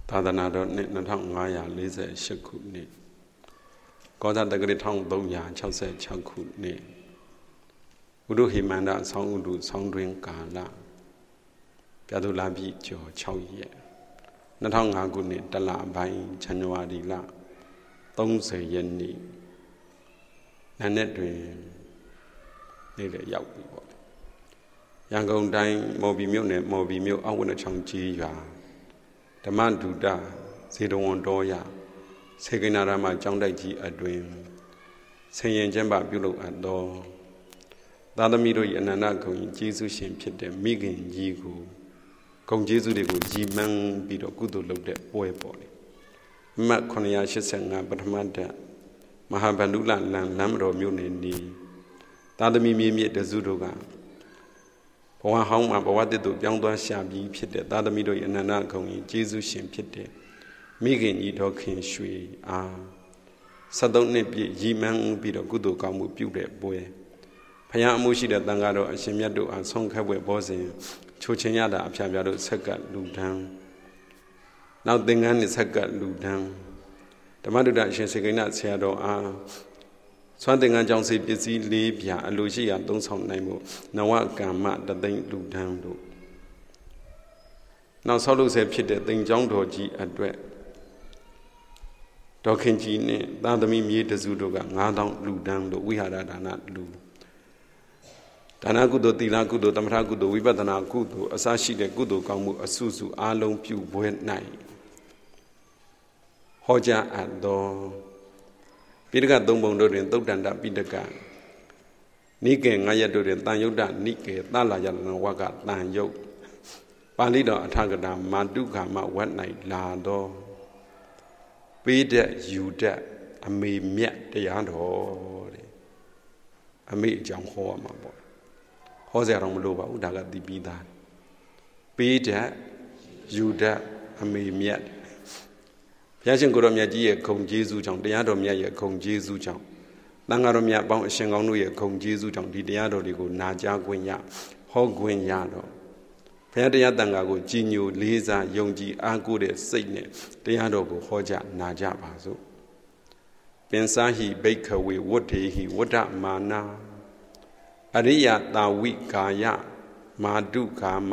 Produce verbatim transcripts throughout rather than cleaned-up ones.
သာသနာတော်နှစ်နှစ်ထောင်ငါးရာလေးဆယ်ရှစ်ခုနှစ်ကောဇာတက္ကရာတစ်ထောင်သုံးရာခြောက်ဆယ်ခြောက်ခုနှစ်ဥဒုဟိမန္တဆောင်းဥဒုဆောင်းတွင်ကာလပြသုလာပြီကျော်ခြောက်ရက်နှစ်ထောင်ငါးခုနှစ်တလပိုင်းဇန်နဝါရီလသုံးဆယ်ရက်နေ့နန်းနဲ့တွင်နေ့လည်းရောက်ပြီပေါ့ရန်ကုန်တိုင်းမော်ဘီမြို့နယ်မော်ဘီမြို့အောက်ဝနချောင်းကြီးရွာဓမ္မဒုတဇေတဝန်တော်ရစေကိနာရမကျောင်းတိုက်ကြီးအတွင်ဆင်ရင်ကျမ်းပါပြုလုပ်အပ်သောသာသမီတို့၏အနန္တဂုဏ်ကျေးဇူးရှင်ဖြစ်တဲ့မိခင်ကြီးကိုဂုဏ်ကျေးဇူးတွေကိုရည်မှန်းပြီးတော့ကုသိုလ်လုပ်တဲ့ပွဲပေါ်လေမှတ်ခုနှစ်ရာရှစ်ဆယ်ငါပထမတ္တမဟာဗန္ဓုလလန်လမ်းမတော်မြို့နယ်နီသာသမီမြေမြစ်တစုတို့ကဘဝဟောင်းမှာဘဝတည်သူပြောင်းသွားရှာပြီးဖြစ်တဲ့သာသမီတို့၏အနန္တဂုဏ်ကြီးကျေးဇူးရှင်ဖြစ်တဲ့မိခင်ကြီးတော်ခင်ရွှေအားဆက်သုံးနှစ်ပြည့်ရည်မှန်းပြီးတော့ကုသိုလ်ကောင်းမှုပြုတဲ့ပွဲဖယားအမှုရှိတဲ့တန်ဃာတော်အရှင်မြတ်တို့အားဆုံးခက်ပွဲဘောစဉ်ချိုချင်းရတာအဖျားပြတို့ဆက်ကလူဒန်းနောက်သင်္ကန်းနဲ့ဆက်ကလူဒန်းဓမ္မဒုတအရှင်စေကိဏဆရာတော်အားဆွမ်းသင်္ကန်းကြောင့်စေပစ္စည်းလေးပြအလိုရှိရာသုံးဆောင်နိုင်မှုနဝကမ္မတသိမ့်လူဒန်းတို့နောက်ဆောက်လုပ်ဆဲဖြစ်တဲ့သင်္ကြောင်းတော်ကြီးအတွက်ဒေါခင်ကြီးနဲ့သာသမီမြေတစုတို့ကငါးသောင်းလူဒန်းတို့ဝိဟာရဒါနလူဒါနကုသိုလ်သီလကုသိုလ်သမထကုသိုလ်ဝိပဿနာကုသိုလ်အစရှိတဲ့ကုသိုလ်ကောင်းမှုအစုစုအားလုံးပြုပွဲ၌ဟောကြားအပ်သောပိဋကသုံးပုံတို့တွင်သုတ်တန္တပိဋကနိကေငါးရက်တို့တွင်တန်ယုတ်တနိကေသလယလဝကတန်ယုတ်ပါဠိတော်အထကတာမာတုခမဝတ်၌လာသောပေးတဲ့ယူတဲ့အမေမြတ်တရားတော်တဲ့အမေအကြောင်းဟောရမှာပေါ့ဟောစရာတော့မလိုပါဘူးဒါကသိပြီးသားပေးတဲ့ယူတဲ့အမေမြတ်ဘုရားရှင်ကိုရောမြတ်ကြီးရဲ့ဂုဏ်ကျေးဇူးကြောင့်တရားတော်မြတ်ရဲ့ဂုဏ်ကျေးဇူးကြောင့်သံဃာတော်မြတ်အပေါင်းအရှင်ကောင်းတို့ရဲ့ဂုဏ်ကျေးဇူးကြောင့်ဒီတရားတော်တွေကိုနာကြားခွင့်ရဟောခွင့်ရတော့ဘုရားတရားတန်ခါကိုကြည်ညိုလေးစားယုံကြည်အားကိုးတဲ့စိတ်နဲ့တရားတော်ကိုဟောကြားနာကြပါစို့ပင်စာဟိဘိက္ခဝေဝတ္ထေဟိဝတ္တမာနာအရိယတာဝိကာယမာတုကာမ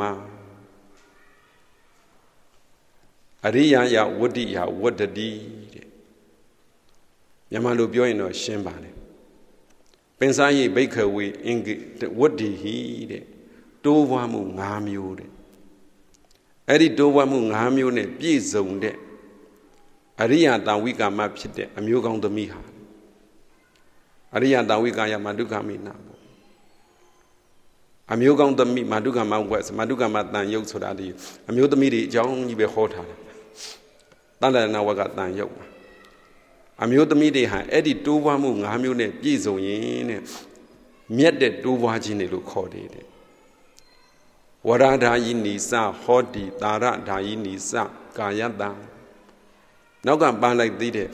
အရိယယဝတ္တိယဝတ္တတိတဲ့မြန်မာလိုပြောရင်တော့ရှင်းပါတယ်ပင်စာဟိဘိက္ခဝေအင်္ဂဝတ္တိဟိတဲ့တိုးပွားမှု၅မျိုးတဲ့အဲ့ဒီတိုးပွားမှု၅မျိုးနဲ့ပြည့်စုံတဲ့အရိယတာဝိကာမဖြစ်တဲ့အမျိုးကောင်းသမီးဟာအရိယတာဝိကာယမာတုကာမိနာပေါ့အမျိုးကောင်းသမီးမာတုကာမဝက်မာတုကာမတန်ယုတ်ဆိုတာဒီအမျိုးသမီးတွေအကြောင်းကြီးပဲဟောထားတာတလနာဝကတန်ယုတ်အမျိုးသမီးတွေဟာအဲ့ဒီတိုးပွားမှု၅မျိုးနဲ့ပြည့်စုံရင်တဲ့မြတ်တဲ့တိုးပွားခြင်းတွေလို့ခေါ်တယ်တဲ့ဝရဓာယိနိစဟောတိတာရဓာယိနိစကာယတံနောက်ကပန်းလိုက်သေးတဲ့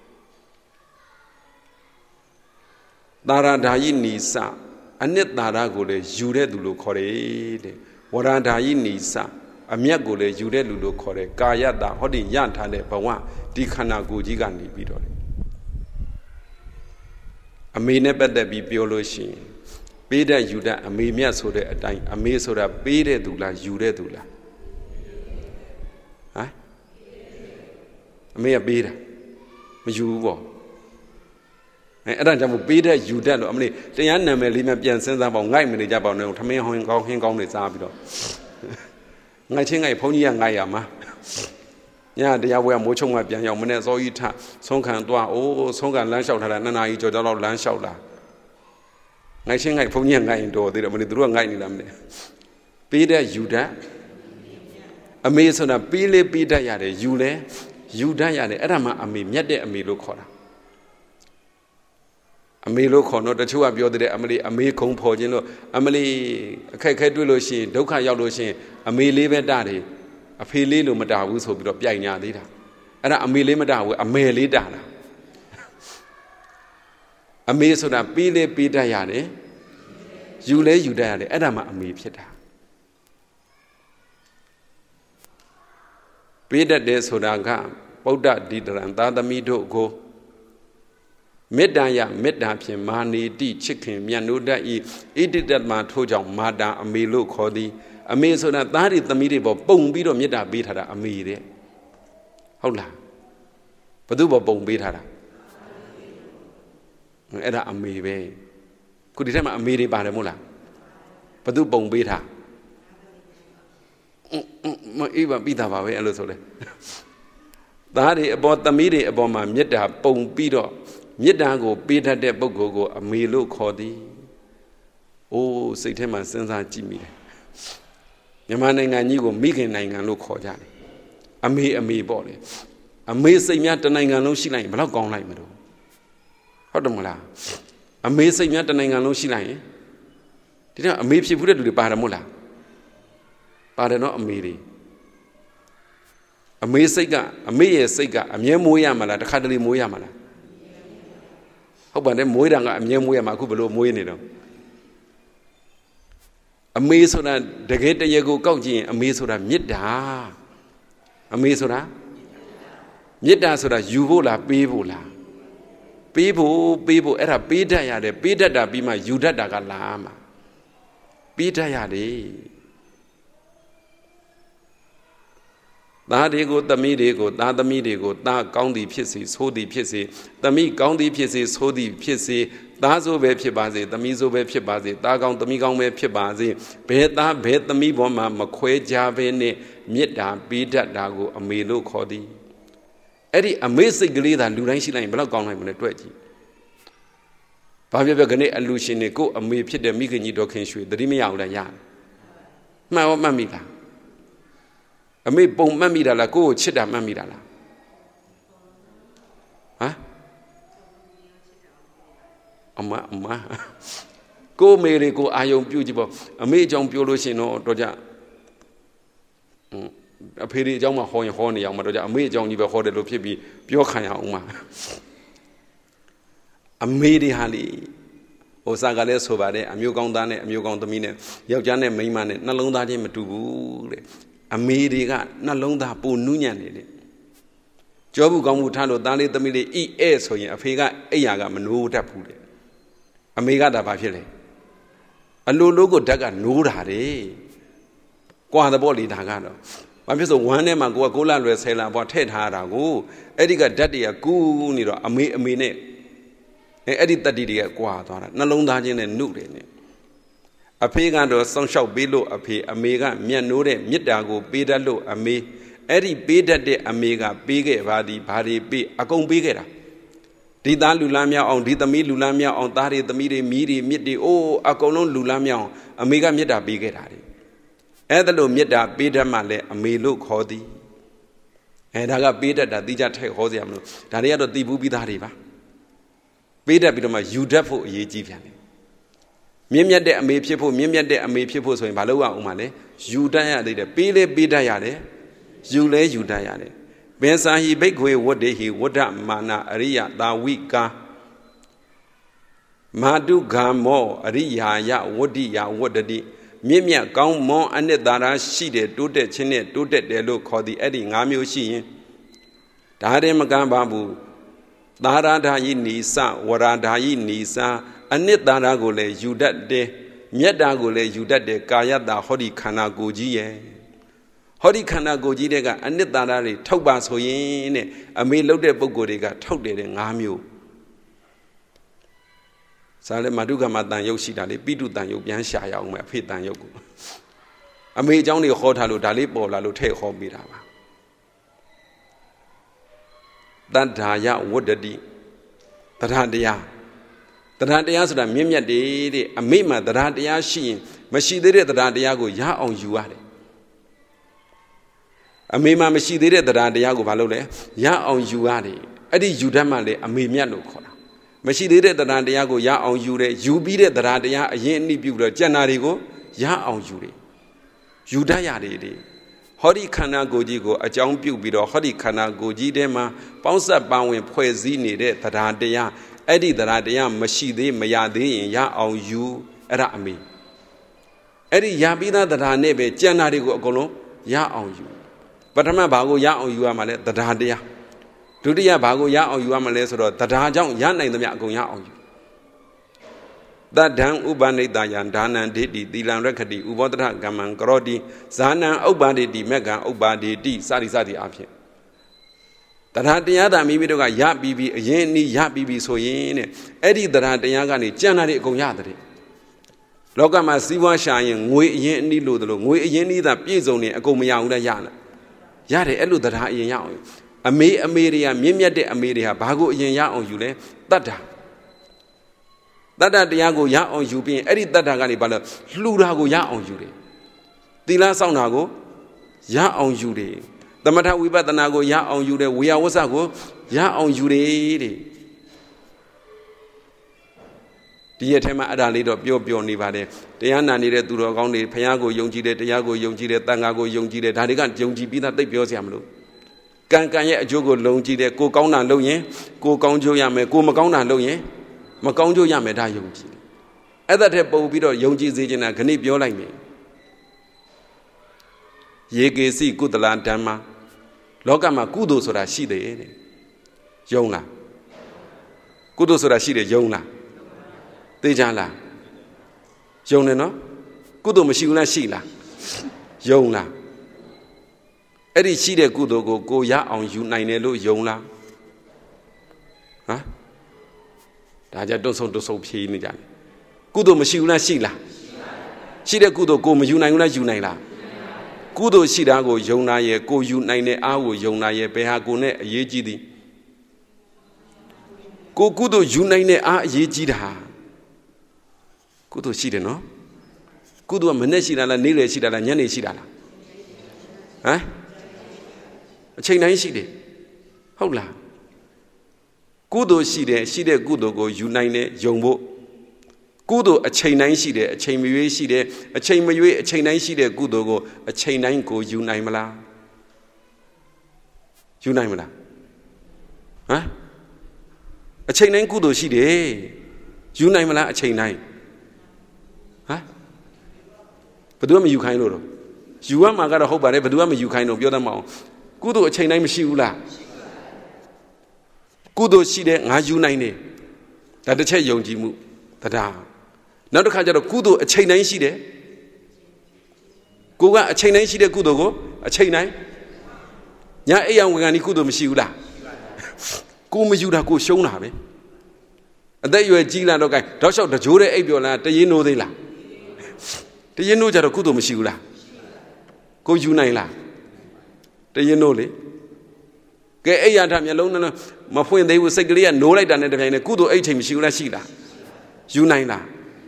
တာရဓာယိနိစအနှစ်သာရကိုလည်းယူတဲ့သူလို့ခေါ်တယ်တဲ့ဝရဓာယိနိစအမြတ်ကိုလည်းယူတဲ့လူလို့ခေါ်တယ်ကာယတဟောတိရထားတဲ့ဘဝဒီခန္ဓာကိုယ်ကြီးကနေပြီးတော့အမေနဲ့ပတ်သက်ပြီးပြောလို့ရှိရင်ပေးတဲ့ယူတဲ့အမေမြတ်ဆိုတဲ့အတိုင်းအမေဆိုတာပေးတဲ့သူလားယူတဲ့သူလားဟမ်အမေကပေးတာမယူဘူးပေါ့အဲအဲ့ဒါကြောင့်မို့ပေးတဲ့ယူတဲ့လို့အမလေးတရားနာမည်လေးမှပြန်စဉ်းစားပါငိုက်မနေကြပါနဲ့ထမင်းဟောင်းကောင်းဟင်းကောင်းတွေစားပြီးတော့ငိုက်ချင်းငိုက်ဘုန်းကြီးကငိုက်ရမှာညတရားပွဲမိုးချုံမှပြန်ရောက်မနေ့စောကြီးထဆုံးခံသွားအိုးဆုံးခံလမ်းလျှောက်ထားတာနှစ်နာရီကျော်ကျော်လောက်လမ်းလျှောက်လာငိုက်ချင်းငိုက်ဘုန်းကြီးကငိုက်ရင်တော်သေးတယ်မနေ့သူတို့ကငိုက်နေလားမနေ့ပေးတဲ့ယူတဲ့အမေဆိုတာပေးလေပေးတတ်ရတယ်ယူလဲယူတတ်ရတယ်အဲ့ဒါမှအမေမြတ်တဲ့အမေလို့ခေါ်တာအမေလို့ခေါ်တော့တချို့ကပြောတဲ့အမလေးအမေခုံဖော်ခြင်းလို့အမလေးအခက်ခဲတွေ့လို့ရှိရင်ဒုက္ခရောက်လို့ရှိရင်အမေလေးပဲတတယ်အဖေလေးလို့မတဘူးဆိုပြီးတော့ပြိုင်ညာသေးတာအဲ့ဒါအမေလေးမတဘူးအမေလေးတတာအမေဆိုတာပေးလေပေးတတ်ရတယ်ယူလဲယူတတ်ရတယ်အဲ့ဒါမှအမေဖြစ်တာပေးတတ်တယ်ဆိုတာကဗုဒ္ဓဒီတရံသာသမီတို့ကိုမေတ္တာယမေတ္တာဖြင့်မာနေတိချစ်ခင်မြတ်နိုးတတ်၏ဣတိတမထိုးကြောင့်မာတာအမေလို့ခေါ်သည်အမေဆိုတာသားတွေသမီးတွေပေါ်ပုံပြီးတော့မေတ္တာပေးထားတာအမေတဲ့ဟုတ်လားဘသူပေါ်ပုံပေးထားတာအဲ့ဒါအမေပဲခုဒီထက်မှာအမေတွေပါတယ်မို့လားဘသူပုံပေးထားမအေးပါပြီးတာပါပဲအဲ့လိုဆိုလေသားတွေအပေါ်သမီးတွေအပေါ်မှာမေတ္တာပုံပြီးတော့မေတ္တာကိုပေးတတ်တဲ့ပုဂ္ဂိုလ်ကိုအမေလို့ခေါ်သည်။အိုးစိတ်ထဲမှာစဉ်းစားကြည့်မိတယ်။မြန်မာနိုင်ငံကြီးကိုမိခင်နိုင်ငံလို့ခေါ်ကြတယ်။အမေအမေပေါ့လေ။အမေစိတ်များတနိုင်ငံလုံးရှိလိုက်ရင်ဘယ်တော့ကောင်းလိုက်မလို့ဟုတ်တယ်မလား။အမေစိတ်များတနိုင်ငံလုံးရှိလိုက်ရင်ဒီတော့အမေဖြစ်ဘူးတဲ့လူတွေပါတယ်မို့လား။ပါတယ်နော်အမေတွေအမေစိတ်ကအမေရဲ့စိတ်ကအမြဲမွေးရမှာလားတစ်ခါတလေမွေးရမှာလားဟုတ်ပါတယ်မွေးတာကအမြဲမွေးရမှာအခုဘလို့မွေးနေတော့အမေဆိုတာတကယ်တရေကိုကောက်ကြည့်ရင်အမေဆိုတာမေတ္တာအမေဆိုတာမေတ္တာဆိုတာယူဖို့လားပေးဖို့လားပေးဖို့ပေးဖို့အဲ့ဒါပေးတတ်ရတယ်ပေးတတ်တာပြီးမှယူတတ်တာကလာမှာပေးတတ်ရတယ်သားတွေကိုသမီးတွေကိုသားသမီးတွေကိုသားကောင်းသည်ဖြစ်စေဆိုးသည်ဖြစ်စေသမီးကောင်းသည်ဖြစ်စေဆိုးသည်ဖြစ်စေသားဆိုးပဲဖြစ်ပါစေသမီးဆိုးပဲဖြစ်ပါစေသားကောင်းသမီးကောင်းပဲဖြစ်ပါစေဘယ်သားဘယ်သမီးပေါ်မှာမခွဲခြားဘဲနဲ့မေတ္တာပေးတတ်တာကိုအမေလို့ခေါ်သည်အဲ့ဒီအမေစိတ်ကလေးသာလူတိုင်းရှိလိုက်ရင်ဘယ်တော့ကောင်းနိုင်မလဲတွေ့ကြည့်ဘာဖြစ်ဖြစ်ခနဲ့အလူရှင်တွေကိုအမေဖြစ်တဲ့မိခင်ကြီးတော်ခင်ရွှေသတိမရအောင်လည်းရတယ်မှန်ရောမှတ်မိလားအမေပုံမှတ်မိတာလားကိုယ့်ကိုချစ်တာမှတ်မိတာလားဟမ်အမအမကိုမေတွေကိုအာယုံပြုကြည့်ပေါ့အမေအကြောင်းပြောလို့ရှိရင်တော့တော့ကြအဖေဒီအကြောင်းမှာဟောရင်ဟောနေအောင်မတော့ကြအမေအကြောင်းကြီးပဲဟောတယ်လို့ဖြစ်ပြီးပြောခံရအောင်မှာအမေတွေဟာလေဟိုစာကလည်းဆိုပါတယ်အမျိုးကောင်းသားနဲ့အမျိုးကောင်းသမီးနဲ့ယောက်ျားနဲ့မိန်းမနဲ့နှလုံးသားချင်းမတူဘူးတဲ့အမေတွေကနှလုံးသားပိုနူးညံ့နေတယ်ကြောဘူးကောင်းမှုထားလို့သားလေးသမီးလေးဤအဲဆိုရင်အဖေကအိယာကမနိုးတတ်ဘူးတဲ့အမေကဒါဘာဖြစ်လဲအလိုလိုကိုဓာတ်ကနိုးတာတယ်ကွာတဲ့ပေါ့လေဒါကတော့ဘာဖြစ်ဆိုဝမ်းထဲမှာကိုကကိုလာလွယ်ဆဲလာပေါ့ထည့်ထားတာကိုအဲ့ဒီကဓာတ်တွေကကူးနေတော့အမေအမေနဲ့အဲအဲ့ဒီတတိတွေကကွာသွားတာနှလုံးသားချင်းနဲ့နုတယ်နဲ့အဖေကတော့စောင့်ရှောက်ပေးလို့အဖေအမေကမျက်နှိုးတဲ့မေတ္တာကိုပေးတတ်လို့အမေအဲ့ဒီပေးတတ်တဲ့အမေကပေးခဲ့ပါသည်ဘာတွေပေးအကုန်ပေးခဲ့တာဒီသားလူလားမြောက်အောင်ဒီသမီးလူလားမြောက်အောင်သားတွေသမီးတွေမိတွေမြစ်တွေအိုးအကုန်လုံးလူလားမြောက်အောင်အမေကမေတ္တာပေးခဲ့တာလေအဲ့ဒါလို့မေတ္တာပေးတတ်မှလည်းအမေလို့ခေါ်သည်အဲဒါကပေးတတ်တာတိကျထည့်ဟောစရာမလိုဒါတွေကတော့သိဘူးပြီးသားတွေပါပေးတတ်ပြီးတော့မှယူတတ်ဖို့အရေးကြီးပြန်တယ်မြင့်မြတ်တဲ့အမေဖြစ်ဖို့မြင့်မြတ်တဲ့အမေဖြစ်ဖို့ဆိုရင်ဘာလို့ရအောင်မလဲယူတတ်ရသေးတယ်ပေးလေပေးတတ်ရတယ်ယူလဲယူတတ်ရတယ်ပင်စာဟိဘိက္ခွေဝတ္တေဟိဝတ္တမာနအရိယသာဝိကာမာတုဂံမောအရိယာယဝတ္တိယဝတ္တတိမြင့်မြတ်ကောင်းမွန်အနှစ်သာရရှိတယ်တိုးတက်ခြင်းနဲ့တိုးတက်တယ်လို့ခေါ်သည်အဲ့ဒီ၅မျိုးရှိရင်ဒါတည်းမကမ်းပါဘူးသာရဓာယိနိစဝရဓာယိနိစအနှစ်သာရကိုလည်းယူတတ်တယ်မြတ်တာကိုလည်းယူတတ်တယ်ကာယတာဟောဒီခန္ဓာကိုယ်ကြီးရဲ့ဟောဒီခန္ဓာကိုယ်ကြီးတွေကအနှစ်သာရတွေထုတ်ပါဆိုရင်တဲ့အမေလှုပ်တဲ့ပုံကိုယ်တွေကထုတ်တယ်တဲ့၅မျိုးစားလေမာတုကမတန်ရုပ်ရှိတာလေပိတုတန်ရုပ်ပြန်ရှာရအောင်မယ်အဖေတန်ရုပ်ကိုအမေအကြောင်းတွေဟောထားလို့ဒါလေးပေါ်လာလို့ထည့်ဟောမိတာပါတတ္ထာယဝတ္တတိတရားတရားတရားတရားဆိုတာမြင့်မြတ်တယ်တဲ့အမိမှတရားတရားရှိရင်မရှိသေးတဲ့တရားတရားကိုရအောင်ယူရတယ်အမေမှမရှိသေးတဲ့တရားတရားကိုဘာလုပ်လဲရအောင်ယူရတယ်အဲ့ဒီယူတတ်မှလည်းအမေမြတ်လို့ခေါ်တာမရှိသေးတဲ့တရားတရားကိုရအောင်ယူတယ်ယူပြီးတဲ့တရားတရားအရင်အနည်းပြုတော့ကျန်တာတွေကိုရအောင်ယူတယ်ယူတတ်ရတယ်လေဟောဒီခန္ဓာကိုယ်ကြီးကိုအကြောင်းပြုပြီးတော့ဟောဒီခန္ဓာကိုယ်ကြီးထဲမှာပေါင်းစပ်ပါဝင်ဖွဲ့စည်းနေတဲ့တရားတရားအဲ့ဒီတရားတရားမရှိသေးမရသေးရင်ရအောင်ယူအဲ့ဒါအမေအဲ့ဒီရပြီးသားတရားနဲ့ပဲကျန်တာတွေကိုအကုန်လုံးရအောင်ယူပ Patama Bago Ya on Yuamale, the Dadia. Dudia Bago Ya on Yuamales or the Dajang Yan in the Yagoya on you. That dang Ubani Dayan, Dana Didi, Dilan Rekadi, Ubodra Gaman, Grodi, Zana, Obadi di Mega, Obadi di Sadi Sadi Apia. That had the other maybe to get Ya Bibi, Yeni Ya Bibi so yen, Eddie that had the Yagani, Janari Goyadri. Logama Siwa Shayan, we Yeni Ludlo, we Yeni that Pizoni, a Gomia Yana. Yade Elu that I Yan. A me Ameria, Mimia de Ameria, Bago Yan on Yule, that. Dada Diago Ya on you being Eddie Dadagani Bala, Ludago Ya on you. Dila Saunago Ya on you. The matter we better nago Ya on you. We are Wasago Ya on you. Dear Tema Adali of Bio Bio Nivade, Diana needed to go on the Payago Yongi, Diago Yongi, Tangago Yongi, Tadigan Yongi, Bina de Biosiamlo. Kankaya Jogo Longi, Go Kauna Loye, Go Conjo Yame, Go Macona Loye. Maconjo Yameda Yongi. Other temple Bido Yongi Zigina can eat your like me. Yege see good land Dama. Logama Kudo Sora she the Yona. Kudo Sora she the Yona. Dejala. Yona no? Kudo Mashuna Shila. Yona. Eddie she the Kudo go go ya on you Ninelo Yona. Huh? Daja don't so to so pay in the jan. Kudo Mashuna Shila. She the Kudo go Mayuna Junila. Kudo Shidago Yona ye go you nine hour Yona ye Behagone Yejidi. Go Kudo Junine a Yejida. Kudo Shida no? Kudo Maneshida Nile Shida Yane Shida. Eh? A chain nine shide. Hola. Kudo Shide, Shide Kudo go Unine, Yombo. Kudo a chain nine shide, a chain Mue Shide, a chain Mue, a chain nine shide, Kudo go, a chain nine go Unaimala. Unaimala. Huh? A chain nine Kudo Shide, Unaimala, a chain nine. Huh? But do you kind of? You are my God, I hope I ever do you kind of your amount. Kudo a chain nine Shula. Kudo Shide, Najunine. That the Chay Yonjimu, Tada. Now the Kaja Kudo, a chain nine shide. Kuga, a chain nine shide Kudogo, a chain nine. Ya Ayang Wangani Kudo Mishula. Kumajuda go Shona. And there you are Gila Dogai, Dosh out the Jure Abiola, the Yeno de la. The Yeno Jaro Kudo Mishula. Go Junaila. The Yenole. Get a young time alone, my point they will say, no like than the Kudo eight him, Shula Shida. Junaina.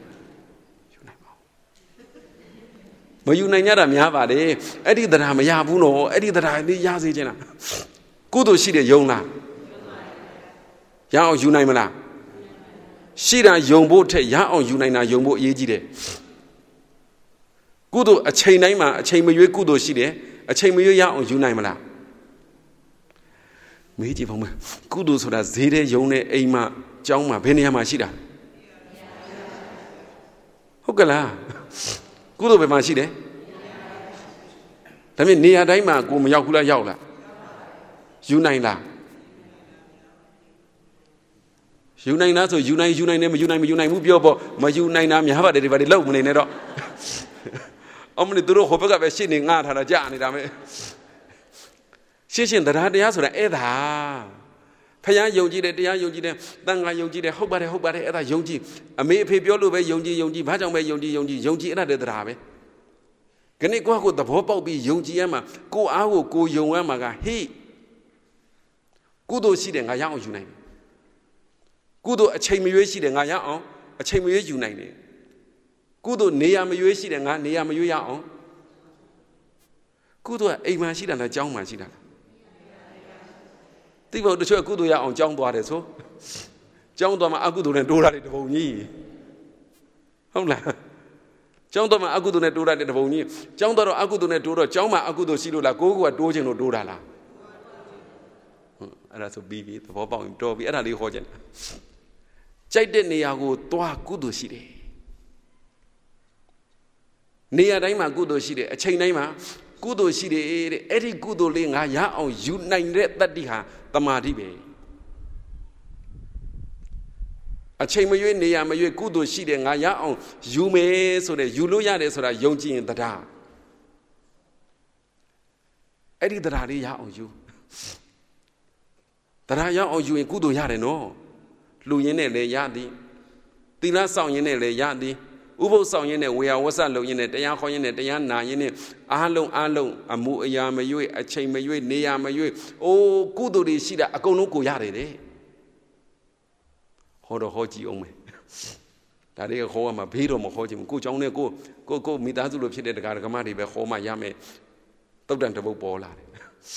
But you Nayara Miavade, Eddie that I'm a Yabuno, Eddie that I need Yazijana. Kudo Shida Yona. Yao Junaimana. Shida Yombo te Yao Junaina Yombo Yejide. Kudo a chain naima, a chain Mayu Kudo Shide, a chain Mayu Yao Junaimana. Meiji from Kudu so that Zede Yone Ema Jama Beniama Shida. Hokala Kudu Bemashide. I mean, Nia Daima Gum Yakula Yaula. Unaina. Unaina, so Unai, Unai, Unai, Unai, Mubio, my Unaina, Yava, everybody love me. Only Duro Hopaga Shini Nat had a Jan. She said that I had the answer Eda. Paya Yogi, the Yogi, Danga Yogi, the Hobart, Hobart, Eda Yogi. A may pay Biolo, Yogi, Yogi, Bajam, Yogi, Yogi, Yogi, and the Drabe. Can it go with the Popo be Yogi Emma? Go out, go Yoamaga, he. Kudo Shiding, I yaw unite. Kudo a chain Mushi and I yaw, a chain Mushi united. Kudo Neam Mushi and I Neam Yao. Kudo a Mashida and a Jong Mashida. Think about the church Kudu on John Boade so. John Doma Agudu and Dora de Boni. Hola. John Doma Agudu and Dora de Boni. John Dora Agudu and Dora, Joma Agudu Sidula, go at Dojin or Dorala. And that's a baby, the Boba in Toby, and Ali Hojan. Jaden Niago, Toa Kudu City. Nia Daima Gudo City, a chain namer, ကုသိုလ်ရှိတယ်တဲ့အဲ့ဒီကုသိုလ်လေးငါရအောင်ယူနိုင်တဲ့တတ္တိဟာတမာတိပဲအချိန်မရွေးနေရမရွေးကုသိုလ်ရှိတယ်ငါရအောင်ယူမယ်ဆိုတဲ့ယူလို့ရတယ်ဆိုတာယုံကြည်ရင်တရားအဲ့ဒီတရားလေးရအောင်ယူတရားရအောင်ယူရင်ကုသိုလ်ရတယ်နော်လူရင်းနဲ့လည်းရသည်သီလဆောင်ရင်းနဲ့လည်းရသည်ဥပုသ်ဆောင်ရင်းနဲ့ဝေယဝဆလုံရင်းနဲ့တရားခေါ်ရင်းနဲ့တရားနာရင်းနဲ့အားလုံးအားလုံးအမှုအရာမရွေးအချိန်မရွေးနေရာမရွေးအိုးကုသိုလ်တွေရှိတာအကုန်လုံးကိုရတယ်တဲ့ဟောတော့ဟောကြည့်အောင်မယ်ဒါတွေကခေါ်ရမှာဘေးတော့မခေါ်ချင်ဘူးကိုเจ้าနဲ့ကိုကိုကိုမိသားစုလိုဖြစ်တဲ့တရားဓမ္မတွေပဲခေါ်မှရမယ်တုတ်တန်တပုတ်ပေါ်လာတယ်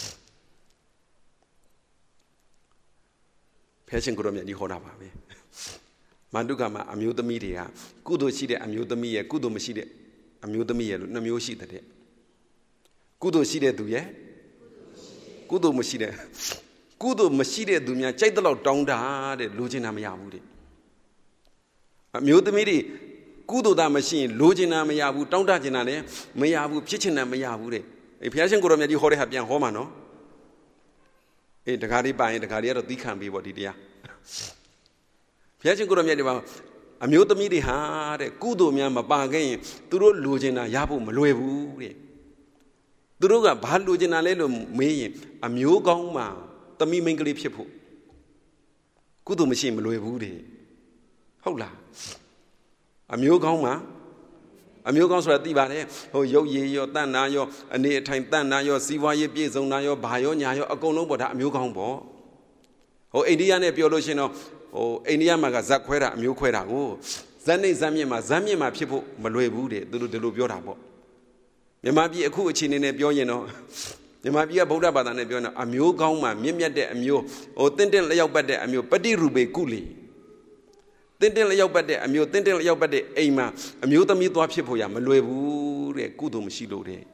ဖဲရှင်ကိုရမြတ်ကြီးဟောတာပါပဲမန္တုကမှာအမျိုးသမီးတွေကကုသိုလ်ရှိတဲ့အမျိုးသမီးရဲ့ကုသိုလ်မရှိတဲ့အမျိုးသမီးရဲ့လို့နှစ်မျိုးရှိတဲ့ကုသိုလ်ရှိတဲ့သူရဲ့ကုသိုလ်မရှိတဲ့ကုသိုလ်မရှိတဲ့သူများကြိုက်တဲ့လောက်တောင်းတာတဲ့လိုချင်တာမရဘူးတဲ့အမျိုးသမီးတွေကုသိုလ်သားမရှိရင်လိုချင်တာမရဘူးတောင်းတချင်တာလည်းမရဘူးဖြစ်ချင်တာမရဘူးတဲ့အေးဘုရားရှင်ကိုရောမြတ်ကြီးဟောတဲ့ဟာပြန်ဟောမှာနော်အေးတခါလေးပါရင်တခါလေးကတော့သီးခံပေးပေါ့ဒီတရားဘုရားရှင်ကိုရောမြတ်ဒီမှာအမျိုးသမီးတွေဟာတဲ့ကုသိုလ်များမပါခဲ့ရင်သူတို့လိုချင်တာရဖို့မလွယ်ဘူးတဲ့သူတို့ကဘာလိုချင်တာလဲလို့မေးရင်အမျိုးကောင်းမှသမီးမိန်းကလေးဖြစ်ဖို့ကုသိုလ်မရှိမလွယ်ဘူးတဲ့ဟုတ်လားအမျိုးကောင်းမှအမျိုးကောင်းဆိုတာသိပါတယ်ဟိုရုပ်ရည်ရောတန်နာရောအနေအထိုင်တန်နာရောစီးပွားရေးပြည့်စုံတာရောဘာရောညာရောအကုန်လုံးပေါ့ဒါအမျိုးကောင်းပေါ့ဟိုအိန္ဒိယနဲ့ပြောလို့ရှိရင်တော့ဟိုအိန္ဒိယမှာကဇက်ခွဲတာအမျိုးခွဲတာကိုဇက်နေဇက်မြင့်မှာဇက်မြင့်မှာဖြစ်ဖို့မလွယ်ဘူးတဲ့သူတို့ဒီလိုပြောတာပေါ့မြန်မာပြည်အခုအခြေအနေနဲ့ပြောရင်တော့မြန်မာပြည်ကဗုဒ္ဓဘာသာနဲ့ပြောရင်အမျိုးကောင်းမှမြင့်မြတ်တဲ့အမျိုးဟိုတင့်တင့်လျောက်ပတ်တဲ့အမျိုးပฏิရူပေကုလီတင့်တင့်လျောက်ပတ်တဲ့အမျိုးတင့်တင့်လျောက်ပတ်တဲ့အိမ်မှာအမျိုးသမီးသွားဖြစ်ဖို့ရမလွယ်ဘူးတဲ့ကုသိုလ်မရှိလို့တဲ့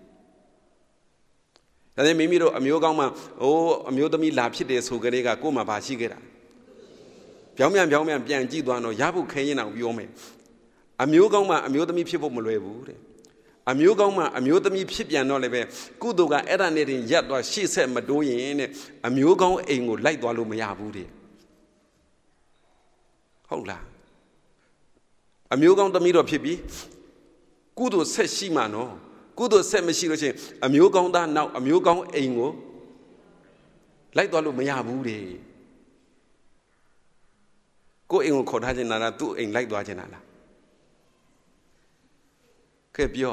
ဒါနဲ့မိမိတို့အမျိုးကောင်းမှဟိုအမျိုးသမီးလာဖြစ်တယ်ဆိုကြတဲ့ကကိုယ်မှာဘာရှိခဲ့တာပြောင်းပြန်ပြောင်းပြန်ပြန်ကြည့်သွားတော့ရဖို့ခဲရင်အောင်ပြောမယ်အမျိုးကောင်းမှအမျိုးသမီးဖြစ်ဖို့မလွယ်ဘူးတဲ့အမျိုးကောင်းမှအမျိုးသမီးဖြစ်ပြန်တော့လည်းပဲကုသိုလ်ကအဲ့ဒါနဲ့တင်ရက်သွားရှေ့ဆက်မတိုးရင်တဲ့အမျိုးကောင်းအိမ်ကိုလိုက်သွားလို့မရဘူးတဲ့ဟုတ်လားအမျိုးကောင်းသမီးတော့ဖြစ်ပြီကုသိုလ်ဆက်ရှိမှနော်ကုသိုလ်ဆက်မရှိလို့ချင်းအမျိုးကောင်းသားနောက်အမျိုးကောင်းအိမ်ကိုလိုက်သွားလို့မရဘူးတဲ့ကိုယ်အိမ်ကိုခေါ်ထားခြင်းလားသူ့အိမ်လိုက်သွားခြင်းလားကဲပြော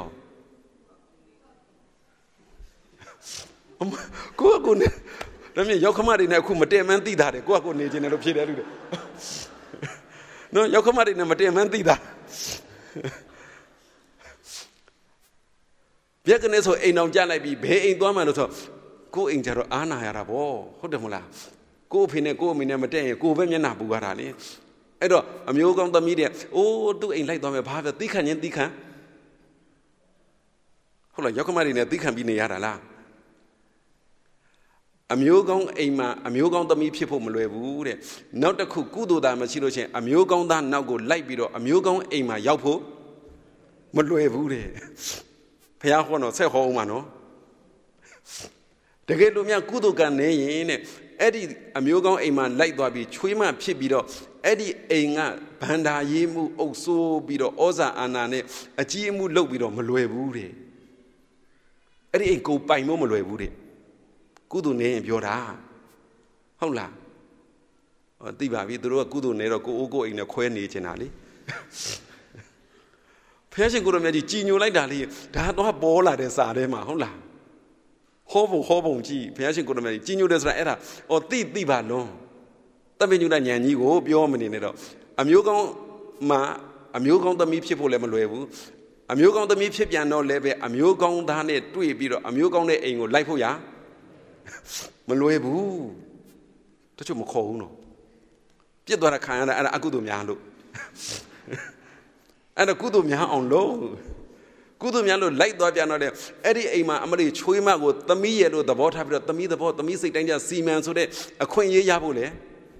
ကိုကကိုနေဒါမြင်ရောက်ခမတွေနဲ့အခုမတည့်မန်းသိတာတယ်ကိုကကိုနေခြင်းတယ်လို့ဖြေတယ်လူတွေနော်ရောက်ခမတွေနဲ့မတည့်မန်းသိတာပြက်ကနေဆိုအိမ်အောင်ကြလိုက်ပြီးဘယ်အိမ်သွားမှလို့ဆိုကိုအိမ်ကြတော့အားနာရတာဗောဟုတ်တယ်မလားကိုအဖေနဲ့ကိုအမေနဲ့မတည့်ရင်ကိုပဲမျက်နှာပူရတာလေအဲ့တော့အမျိုးကောင်းသမီးတွေအိုးသူ့အိမ်လိုက်သွားမယ်ဘာပဲသိခံချင်းသိခံဟုတ်လားရောက်ခမတွေနဲ့သိခံပြီးနေရတာလားအမျိုးကောင်းအိမ်မှာအမျိုးကောင်းသမီးဖြစ်ဖို့မလွယ်ဘူးတဲ့နောက်တစ်ခုကုသိုလ်သားမရှိလို့ချင်းအမျိုးကောင်းသားနောက်ကိုလိုက်ပြီးတော့အမျိုးကောင်းအိမ်မှာရောက်ဖို့မလွယ်ဘူးတဲ့ဘုရားဟောတော့ဆက်ဟောအောင်ပါနော်တကယ်လို့များကုသိုလ်ကံနေရင်တဲ့အဲ့ဒီအမျိုးကောင်းအိမ်မှာလိုက်သွားပြီးချွေးမဖြစ်ပြီးတော့အဲ့ဒီအိမ်ကဗန္ဒာရေးမှုအုပ်ဆိုးပြီးတော့ဩဇာအာဏာနဲ့အကြီးအမှုလုပ်ပြီးတော့မလွယ်ဘူးတဲ့အဲ့ဒီအိမ်ကိုပိုင်ဖို့မလွယ်ဘူးတဲ့ကုသိုလ်နေရင်ပြောတာဟုတ်လားဟောသိပါပြီသူတို့ကကုသိုလ်နေတော့ကိုအိုးကိုအိမ်နဲ့ခွဲနေချင်တာလေဖះရှင်ကိုရမြတ်ကြီးကြည်ညိုလိုက်တာလေဒါတော့ပေါ်လာတဲ့စာထဲမှာဟုတ်လားဟောပုံဟောပုံကြည့်ဘုရားရှင်ကိုရမြတ်ကြီးကြီးညိုတယ်ဆိုတာအဲ့ဒါဩတိတိပါလုံးတပည့်ညုတဉာဏ်ကြီးကိုပြောမနေနဲ့တော့အမျိုးကောင်းမှာအမျိုးကောင်းသမီးဖြစ်ဖို့လည်းမလွယ်ဘူးအမျိုးကောင်းသမီးဖြစ်ပြန်တော့လည်းပဲအမျိုးကောင်းသားနဲ့တွေ့ပြီးတော့အမျိုးကောင်းတဲ့အိမ်ကိုလိုက်ဖို့ရမလွယ်ဘူးတချို့မခေါ်ဘူးနော်ပြစ်သွားတာခံရတာအဲ့ဒါအကုသိုလ်များလို့အဲ့ဒါကုသိုလ်များအောင်လို့ကုသိုလ်များလို့လိုက်သွားပြန်တော့တဲ့အဲ့ဒီအိမ်မှာအမလေးချွေးမကိုသမီးရဲ့လို့သဘောထားပြီးတော့သမီးသဘောသမီးစိတ်တိုင်းကြစီမံဆိုတဲ့အခွင့်အရေးရဖို့လေ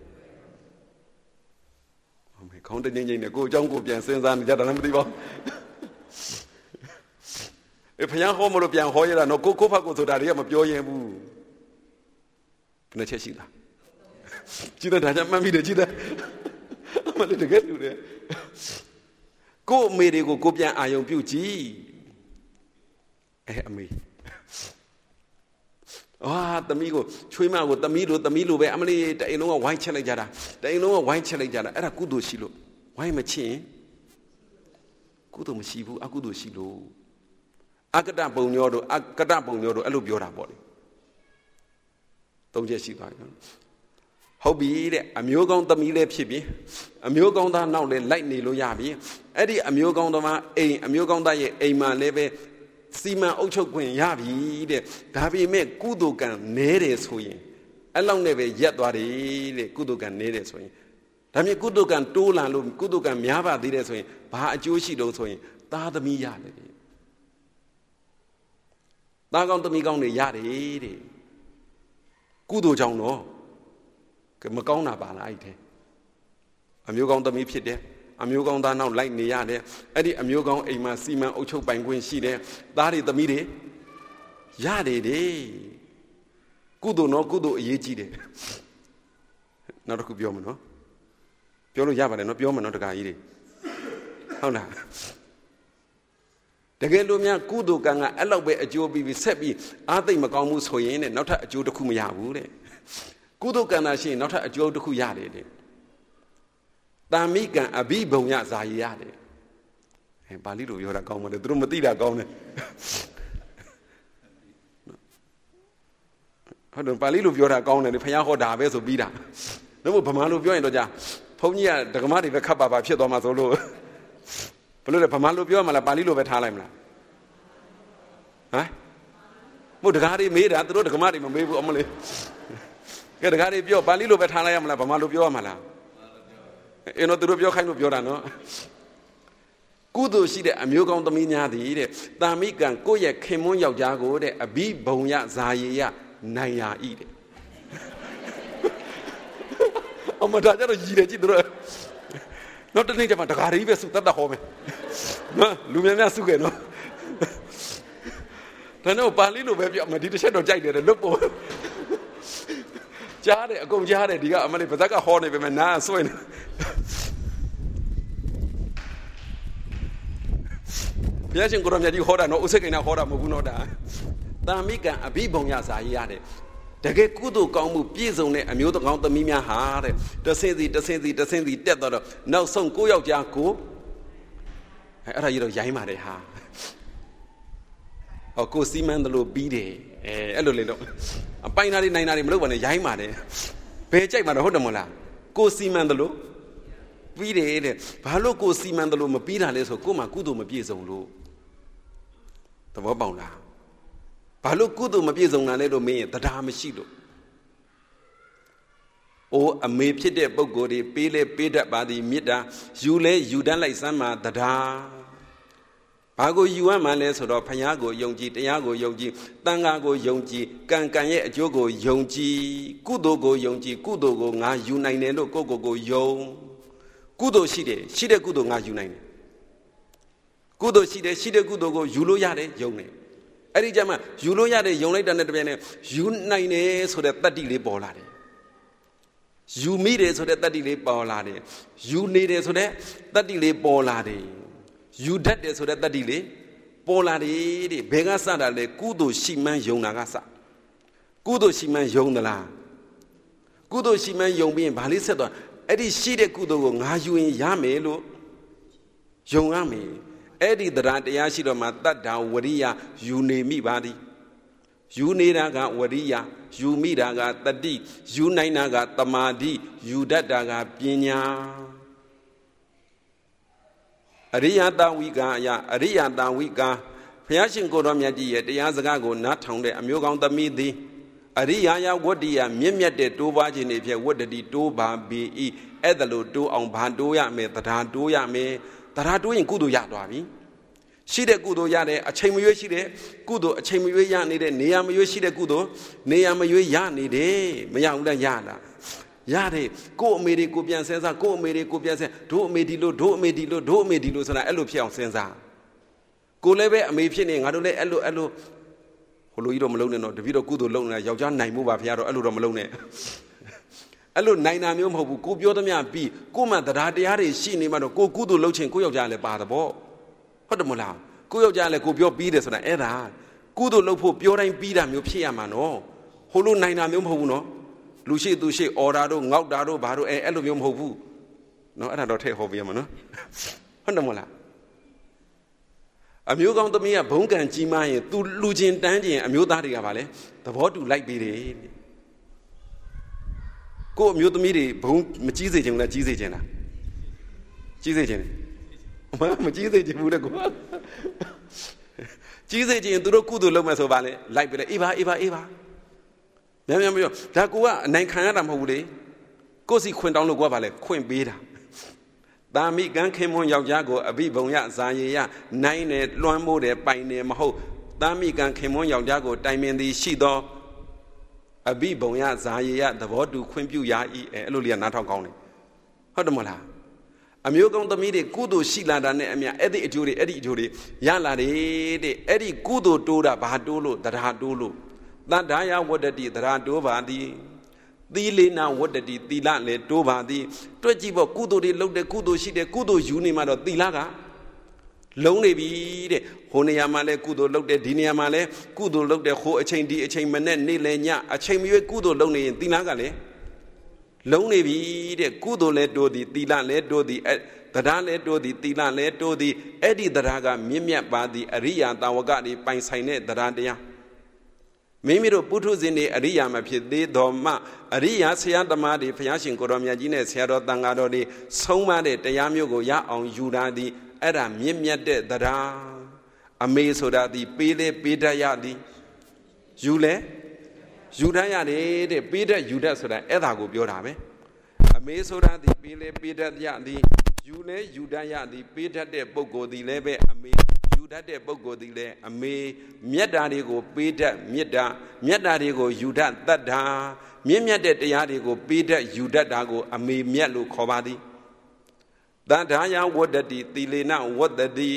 အမေခေါင်းတငိမ့်ငိမ့်နဲ့ကိုအကြောင်းကိုပြန်စဉ်းစားနေကြတာလည်းမသိပါဘူး If young homo of young hoya, no cocoa go to that, I'm a pure. Pnachesida. Chida, mammy, the chida. I'm a little get you there. Go, Mary, go, go, I am beauty. Eh, me. Ah, the migo, Chima with the middle, the middle, where Emily, they know a white challenger. They know a white challenger. Era kudo shilo. Why machine? Kudo Mashibu, Akudo Shilo. Akada Bonyodo, Akada Bonyodo, Alubiora body. Don't just see that. Hobby, a mugon the mile chibi, a mugon da now the lightning loyabi, Eddie a mugon da a mugon da a man leve, Sima Ocho Queen Yabi, Davi make Kudogan nere swing. Along never yet worry, the Kudogan nere swing. Dami Kudogan Tola, Kudogan Miava did swing, Baha Joshi don't swing, Tada mi yadi. Dagon to me gone the yadi. Kudo Jono. Macona Balite. A mugon the mip there. A mugon down now like Niade. Eddie a mugon a masima ocho banguin she there. That is the midi. Yade de. Kudo no kudo yeji. Not a cubium, no? Piolo Yava, no pioma, not a guy. How now? The Gelumia Kudo Ganga, allow a jobi with Sebi, are they Macamus Hoyen and not a Jodokumia would. Kudo Ganashi, not a Jodokuyade. Damika, a biboya Zayade. And Palido, you're a common, the Drumatida gone. I don't Palido, you're a gone and the Payaho Daves of Bida. No Pamalo, you're in the Jar. Ponia, the Gamati, the Kappa, Piedoma. Polo Pamalo Bioma, Palilo Vetalam. Eh? What the Gadi made at the road of Gamati, maybe only. Get a Gadi Bio, Palilo Vetalam, La Pamalo Bioma. You know the Rubio kind of Yorano. Kudo see the Amugon Dominia the Ide, Damikan, Koya, Kemoya Jago, a bee bonya Zaya, Naya Ide. Oh, my daughter, not the nature of the Caribe Suta the home. Lumina Sugano. I know Palino, where my dedication of Jack, the Lupo. Jade, go Jade, the Amani Pataka Horn, and now so in. Piachin Goromadi Hora, no Usakina Hora Mogunoda. Damika, a bibonya Zayade. The get kudo come Pizone, a mute count the Mimia hard. The Sensi, the Sensi, the Sensi, tether. Now some Koya Jaco. Era you Yaima de ha. Or go see Mandalo Bide, a little. A binary nine nine blue and a Yaima de. Pay check my Hodamola. Go see Mandalo. Bide, Palo go see Mandalo Mapina, let's go Makudo Mapizo. The Wabona. Palo kudo mabizo na ledo me tada mashido. O a me pide bogori pele peda badi mida yule yudan like sama tada. Pago yuama les or payago yonji tiago yonji tangago yonji kankanye jogo yonji kudo go yonji kudo go nga yunaine no go go yon. Kudo shide shide kudo nga yunaine. Kudo shide shide kudo go yulo yade yone. Every Jama, you know, ya the young lady and the Bene, you nine so that that delay ballade. You meet it so that that delay ballade. You need it so that that delay ballade. You dead it so that that delay ballade. Begasada le kudo shiman young nagasa. Kudo shiman young the la. Kudo shiman young being Balisada. Eddie she de kudo, Naju in Yamelo. Young Ami. Eddie the Rantiashiro Matata, Waria, you name me body. You need a got Waria, you meet a got the D, you nine a got the Madi, you that got Pina. Aria da Wiga, ya, Aria da Wiga, Piashin Goromia di, the Yazagago, not town the Amugon the Midi. Aria ya Wadia, Mimia de Dovajin if you would the Doba be Edalo do on Bandoya me, the Tandoya me. That are doing good yadwabi. She de good yade, a chamu she de, good a chamu yani de, Niam she de good, Niam yani de, Mayanga yada. Yade, go made Kubian sensa, go made Kubian, do medilo, do medilo, do medilo, and I elopia sensa. ကိုလည်းပဲအမေဖြစ်နေငါတို့လည်းအဲ့လိုအဲ့လိုဟိုလိုကြီးတော့မလုံးနဲ့တော့တပည့်တော်ကုသိုလ်လုပ်နေတာယောက်ျားနိုင်မှုပါဖခင်တော့အဲ့လိုတော့မလုံးနဲ့အဲ့လိုနိုင်တာမျိုးမဟုတ်ဘူးကိုပြောသမျှပြီးကိုမှတရားတရားတွေရှိနေမှတော့ကိုကုသိုလ်လုပ်ခြင်းကိုယောက်ျားလည်းပါတော့ဟုတ်တယ်မလားကိုယောက်ျားလည်းကိုပြောပြီးတယ်ဆိုတာအဲ့ဒါကုသိုလ်လုပ်ဖို့ပြောတိုင်းပြီးတာမျိုးဖြစ်ရမှာနော်ဟိုလိုနိုင်တာမျိုးမဟုတ်ဘူးနော်လူရှိသူရှိအော်တာတို့ငေါက်တာတို့ဘာတို့အဲအဲ့လိုမျိုးမဟုတ်ဘူးနော်အဲ့ဒါတော့ထည့်ဟောပြရမှာနော်ဟုတ်တယ်မလားအမျိုးကောင်းသမီးကဘုံကံကြီးမားရင် तू လူချင်းတန်းချင်းအမျိုးသားတွေကပါလေသဘောတူလိုက်ပေးတယ်ကိုအမျိုးသမီးတွေဘုံမကြီးစေချင်ဘူးလားကြီးစေချင်လားကြီးစေချင်တယ်မကြီးစေချင်ဘူးလေကိုကြီးစေချင်သူတို့ကုသိုလ်လုပ်မယ်ဆိုပါလေလိုက်ပေးလေအေးပါအေးပါအေးပါမြန်မြန်ပြောဒါကိုကအနိုင်ခံရတာမဟုတ်ဘူးလေကိုစီခွင်တောင်းလို့ကိုကပါလေခွင်ပေးတာတာမိကန်းခင်မွန်ယောက်ျားကိုအဘိဘုံရဇာယေရနိုင်တယ်လွှမ်းမိုးတယ်ပိုင်တယ်မဟုတ်တာမိကန်းခင်မွန်ယောက်ျားကိုတိုင်ပင်သည်ရှိသောအဘိဘုံရဇာယေရသဘောတူခွင့်ပြုရာဤအဲ့လိုလေးကနားထောင်ကောင်းတယ်ဟုတ်တယ်မလားအမျိုးကောင်းသမီးတွေကုသိုလ်ရှိလာတာနဲ့အမြအဲ့ဒီအကျိုးတွေအဲ့ဒီအကျိုးတွေရလာတယ်တဲ့အဲ့ဒီကုသိုလ်တိုးတာဘာတိုးလို့တရားတိုးလို့တတ္ထာယဝတ္တတိတရားတိုးပါသည်သီလေနဝတ္တတိသီလလည်းတိုးပါသည်တွက်ကြည့်ပေါ့ကုသိုလ်တွေလုပ်တယ်ကုသိုလ်ရှိတယ်ကုသိုလ်ယူနေမှတော့သီလကလုံးနေပြီတဲ့ဟိုနေရာမှာလည်းကုသိုလ်လုပ်တယ်ဒီနေရာမှာလည်းကုသိုလ်လုပ်တယ်ဟိုအချိန်ဒီအချိန်မနဲ့နေ့လည်းညအချိန်မရွေးကုသိုလ်လုပ်နေရင်သီလကလည်းလုံးနေပြီတဲ့ကုသိုလ်လည်းတိုးသည်သီလလည်းတိုးသည်တရားလည်းတိုးသည်သီလလည်းတိုးသည်အဲ့ဒီတရားကမြင့်မြတ်ပါသည်အရိယာတာဝကတွေပိုင်ဆိုင်တဲ့တရားတရားမိမိတို့ပုထုဇဉ်တွေအရိယာမဖြစ်သေးတော်မှအရိယာဆရာသမားတွေဘုရားရှင်ကိုရောမြတ်ကြီးနဲ့ဆရာတော်တန်ဃာတော်တွေဆုံးမတဲ့တရားမျိုးကိုရအောင်ယူတာသည်အဲ့ဒါမြင့်မြတ်တဲ့တရားအမေဆိုတာသည်ပေးလေပေးတတ်ရသည်ယူလေယူတတ်ရတယ်တဲ့ပေးတတ်ယူတတ်ဆိုတာအဲ့ဒါကိုပြောတာပဲအမေဆိုတာသည်ပေးလေပေးတတ်ရသည်ယူလေယူတတ်ရသည်ပေးတတ်တဲ့ပုဂ္ဂိုလ်သည်လည်းပဲအမေယူတတ်တဲ့ပုဂ္ဂိုလ်သည်လည်းအမေမြတ်တာတွေကိုပေးတတ်မြတ်တာမြတ်တာတွေကိုယူတတ်တတ်တာမြင့်မြတ်တဲ့တရားတွေကိုပေးတတ်ယူတတ်တာကိုအမေမြတ်လို့ခေါ်ပါသည်တတ္ထာယဝတ္တတိသီလေနဝတ္တတိ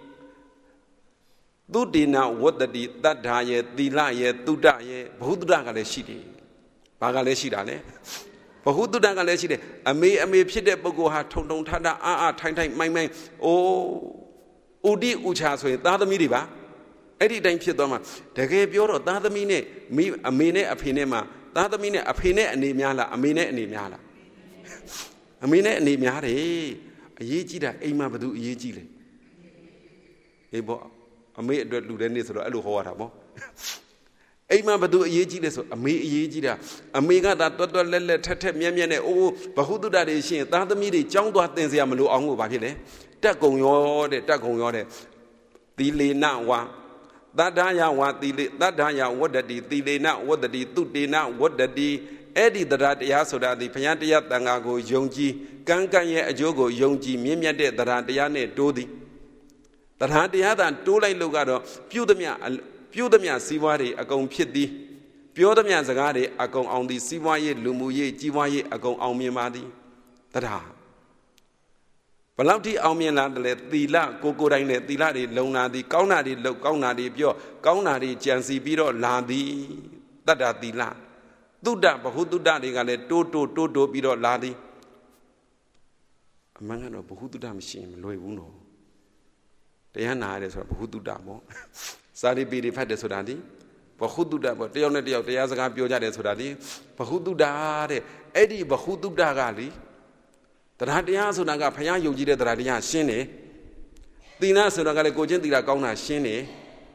သုတေနဝတ္တတိတတ္ထာရဲ့သီလရဲ့သုတရဲ့ဘဟုတုတကလည်းရှိတယ်ဘာကလည်းရှိတာလဲဘဟုတုတကလည်းရှိတယ်အမေအမေဖြစ်တဲ့ပုဂ္ဂိုလ်ဟာထုံထုံထထအာအာထိုင်ထိုင်မိုင်းမိုင်းအိုးဥဒိဥချာဆိုရင်သားသမီးတွေပါအဲ့ဒီတိုင်းဖြစ်သွားမှာတကယ်ပြောတော့သားသမီးနဲ့မိအမေနဲ့အဖေနဲ့မှာသားသမီးနဲ့အဖေနဲ့အနေများလားအမေနဲ့အနေများလားအမေနဲ့အနေများတယ်အရေးကြီးတာအိမ်မှာဘယ်သူအရေးကြီးလဲအေးပေါ့အမေအတွက်လူတဲ့နေ့ဆိုတော့အဲ့လိုဟောရတာပေါ့အိမ်မှာဘယ်သူအရေးကြီးလဲဆိုအမေအရေးကြီးတာအမေကသာတွတ်တွတ်လက်လက်ထက်ထက်မြက်မြက်နဲ့အိုးဘဟုတုတတွေရှိရင်သားသမီးတွေကြောင်းသွားတင်စရာမလိုအောင်ကိုဘာဖြစ်လဲတက်ကုံရောတဲ့တက်ကုံရောတဲ့သီလေနဝါတတ္ထာယဝါသီလေတတ္ထာယဝတ္တတိသီလေနဝတ္တတိသုတေနဝတ္တတိအဲ့ဒီတရားတရားဆိုတာဒီဘုရားတရားတန်ခါကိုယုံကြည်ကံကံရဲ့အကျိုးကိုယုံကြည်မြင့်မြတ်တဲ့တရားတရားနဲ့တိုးသည်တရားတရားသာတိုးလိုက်လို့ကတော့ပြုသမျှပြုသမျှစီးပွားတွေအကုန်ဖြစ်သည်ပြောသမျှစကားတွေအကုန်အောင်သည်စီးပွားရေးလူမှုရေးကြီးပွားရေးအကုန်အောင်မြင်ပါသည်တရားဘယ်လောက်ထိအောင်မြင်လာတယ်လဲသီလကိုကိုတိုင်းနဲ့သီလတွေလုံလာသည်ကောင်းတာတွေလုံကောင်းတာတွေပြောကောင်းတာတွေကြံစီပြီးတော့လာသည်တတ္တသီလသုတ္တဘဟုသုတ္တတွေကလည်းတိုးတိုးတိုးတိုးပြီးတော့လာသည်အမှန်ကတော့ဘဟုသုတ္တမရှိရင်မလွယ်ဘူးနော်တရားနာရတယ်ဆိုတာဘဟုသုတ္တပေါ့စာရိပေတွေဖတ်တယ်ဆိုတာဒီဘဟုတုတ္တပေါ့တယောက်နဲ့တယောက်တရားစကားပြောကြတယ်ဆိုတာဒီဘဟုတုတ္တတဲ့အဲ့ဒီဘဟုတုတ္တကလေတရားတရားဆိုတာကဘုရားယုံကြည်တဲ့တရားတရားရှင်းတယ်သီလဆိုတာကလည်းကိုချင်းသီလကောင်းတာရှင်းတယ်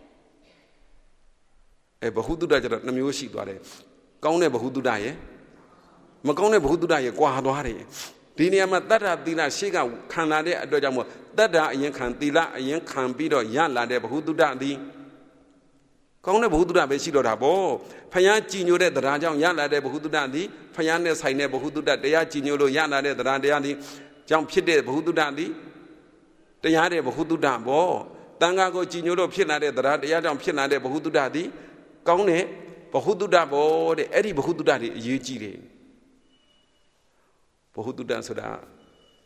အဲဘဟုတုတ္တကျတော့နှမျိုးရှိသွားတယ်ကောင်းတဲ့ဘဟုတုတ္တရဲ့မကောင်းတဲ့ဘဟုတုတ္တရဲ့ကွာသွားတယ်ဒီနေရာမှာတတ္တသီလရှေ့ကခံလာတဲ့အတွက်ကြောင့်မို့တတ္တအရင်ခံသီလအရင်ခံပြီးတော့ရလာတဲ့ဘဟုတုတ္တသည်ကောင်းတဲ့ဘဟုတုတ္တပဲရှိတော့တာပေါ့ဖယားကြည်ညိုတဲ့တရားကြောင့်ရလာတဲ့ဘဟုတုတ္တသည်ဖယားနဲ့ဆိုင်တဲ့ဘဟုတုတ္တတရားကြည်ညိုလို့ရလာတဲ့တရားတရားသည်ကြောင့်ဖြစ်တဲ့ဘဟုတုတ္တသည်တရားတဲ့ဘဟုတုတ္တပေါ့တန်ခါကိုကြည်ညိုလို့ဖြစ်လာတဲ့တရားတရားကြောင့်ဖြစ်လာတဲ့ဘဟုတုတ္တသည်ကောင်းတဲ့ဘဟုတုတ္တပေါ့တဲ့အဲ့ဒီဘဟုတုတ္တတွေအရေးကြီးတယ်ဘဟုတုတ္တဆိုတာ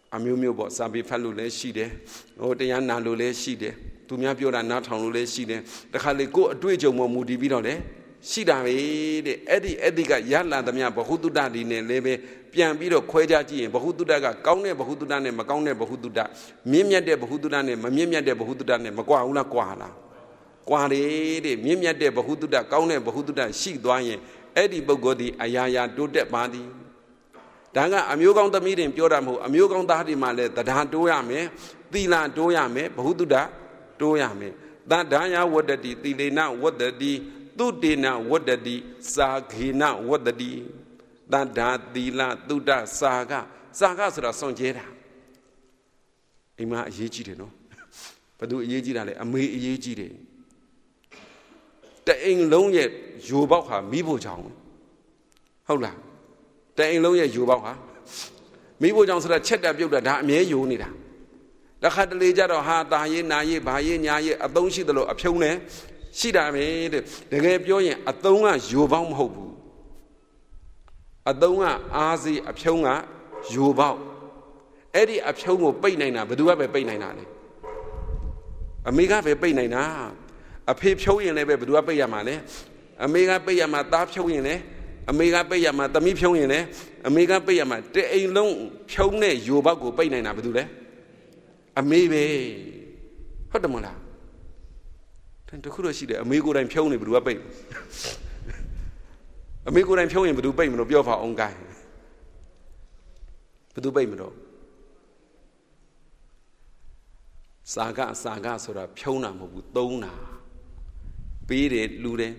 အမျိုးမျိုးပေါ့စာပေဖတ်လို့လည်းရှိတယ်ဟိုတရားနာလို့လည်းရှိတယ်သူများပြောတာနားထောင်လို့လည်းရှိတယ်တခါလေကိုယ်အတွေ့အကြုံပေါ်မူတည်ပြီးတော့လည်းရှိတာပဲတဲ့အဲ့ဒီအဲ့ဒီကရလာသမျှဘဟုတုတ္တဒီနဲ့လည်းပဲပြန်ပြီးတော့ခွဲခြားကြည့်ရင်ဘဟုတုတ္တကကောင်းတဲ့ဘဟုတုတ္တနဲ့မကောင်းတဲ့ဘဟုတုတ္တမြင့်မြတ်တဲ့ဘဟုတုတ္တနဲ့မမြင့်မြတ်တဲ့ဘဟုတုတ္တနဲ့မကွာဘူးလားကွာလားကွာတယ်တဲ့မြင့်မြတ်တဲ့ဘဟုတုတ္တကောင်းတဲ့ဘဟုတုတ္တရှိသွားရင်အဲ့ဒီပုဂ္ဂိုလ်ဒီအရာရာတိုးတက်ပါသည်ဒါကအမျိုးကောင်းသမီးတွေပြောတာမဟုတ်အမျိုးကောင်းသားတွေမှလည်းတရားတိုးရမယ်သီလတိုးရမယ်ဘဟုတုတ္တတိုးရမယ်သဒ္ဒါယဝတ္တတိသီလေနဝတ္တတိသုတေနဝတ္တတိစာခေနဝတ္တတိသဒ္ဒါသီလသုတ္တစာကစာကဆိုတာစွန့်ကြဲတာအိမ်မှာအရေးကြီးတယ်နော်ဘယ်သူအရေးကြီးတာလဲအမေအရေးကြီးတယ်တအိမ်လုံးရဲ့ယူပေါက်ဟာမိဖို့ကြောင့်ဟုတ်လားတအိမ်လုံးရဲ့ယူပေါက်ဟာမိဖို့ကြောင့်ဆိုတာချက်တက်ပြုတ်တာဒါအမြဲယူနေတာတစ်ခါတလေကြတော့ဟာတာရေးနာရေးဘာရေးညာရေးအသုံးရှိတယ်လို့အဖြုံးနဲ့ရှိတာပဲတဲ့တကယ်ပြောရင်အသုံးကယူပေါက်မဟုတ်ဘူးအသုံးကအားစီအဖြုံးကယူပေါက်အဲ့ဒီအဖြုံးကိုပိတ်နိုင်တာဘယ်သူကပဲပိတ်နိုင်တာလဲအမေကပဲပိတ်နိုင်တာအဖေဖြုံးရင်လည်းပဲဘယ်သူကပိတ်ရမှာလဲအမေကပိတ်ရမှာသားဖြုံးရင်လည်းအမေကပိတ်ရမှာသမီးဖြုံးရင်လည်းအမေကပိတ်ရမှာတအိမ်လုံးဖြုံးတဲ့ယူပေါက်ကိုပိတ်နိုင်တာဘယ်သူလဲအမေပဲဟုတ်တယ်မလားတခုတော့ရှိတယ်အမေကိုယ်တိုင်ဖြုံးနေဘယ်သူကပိတ်အမေကိုယ်တိုင်ဖြုံးရင်ဘယ်သူပိတ်မလို့ပြောပါအောင်ကိုင်းဘယ်သူပိတ်မလို့စာကစာကဆိုတာဖြုံးတာမဟုတ်ဘူးသုံးတာပေးတယ်လူတယ်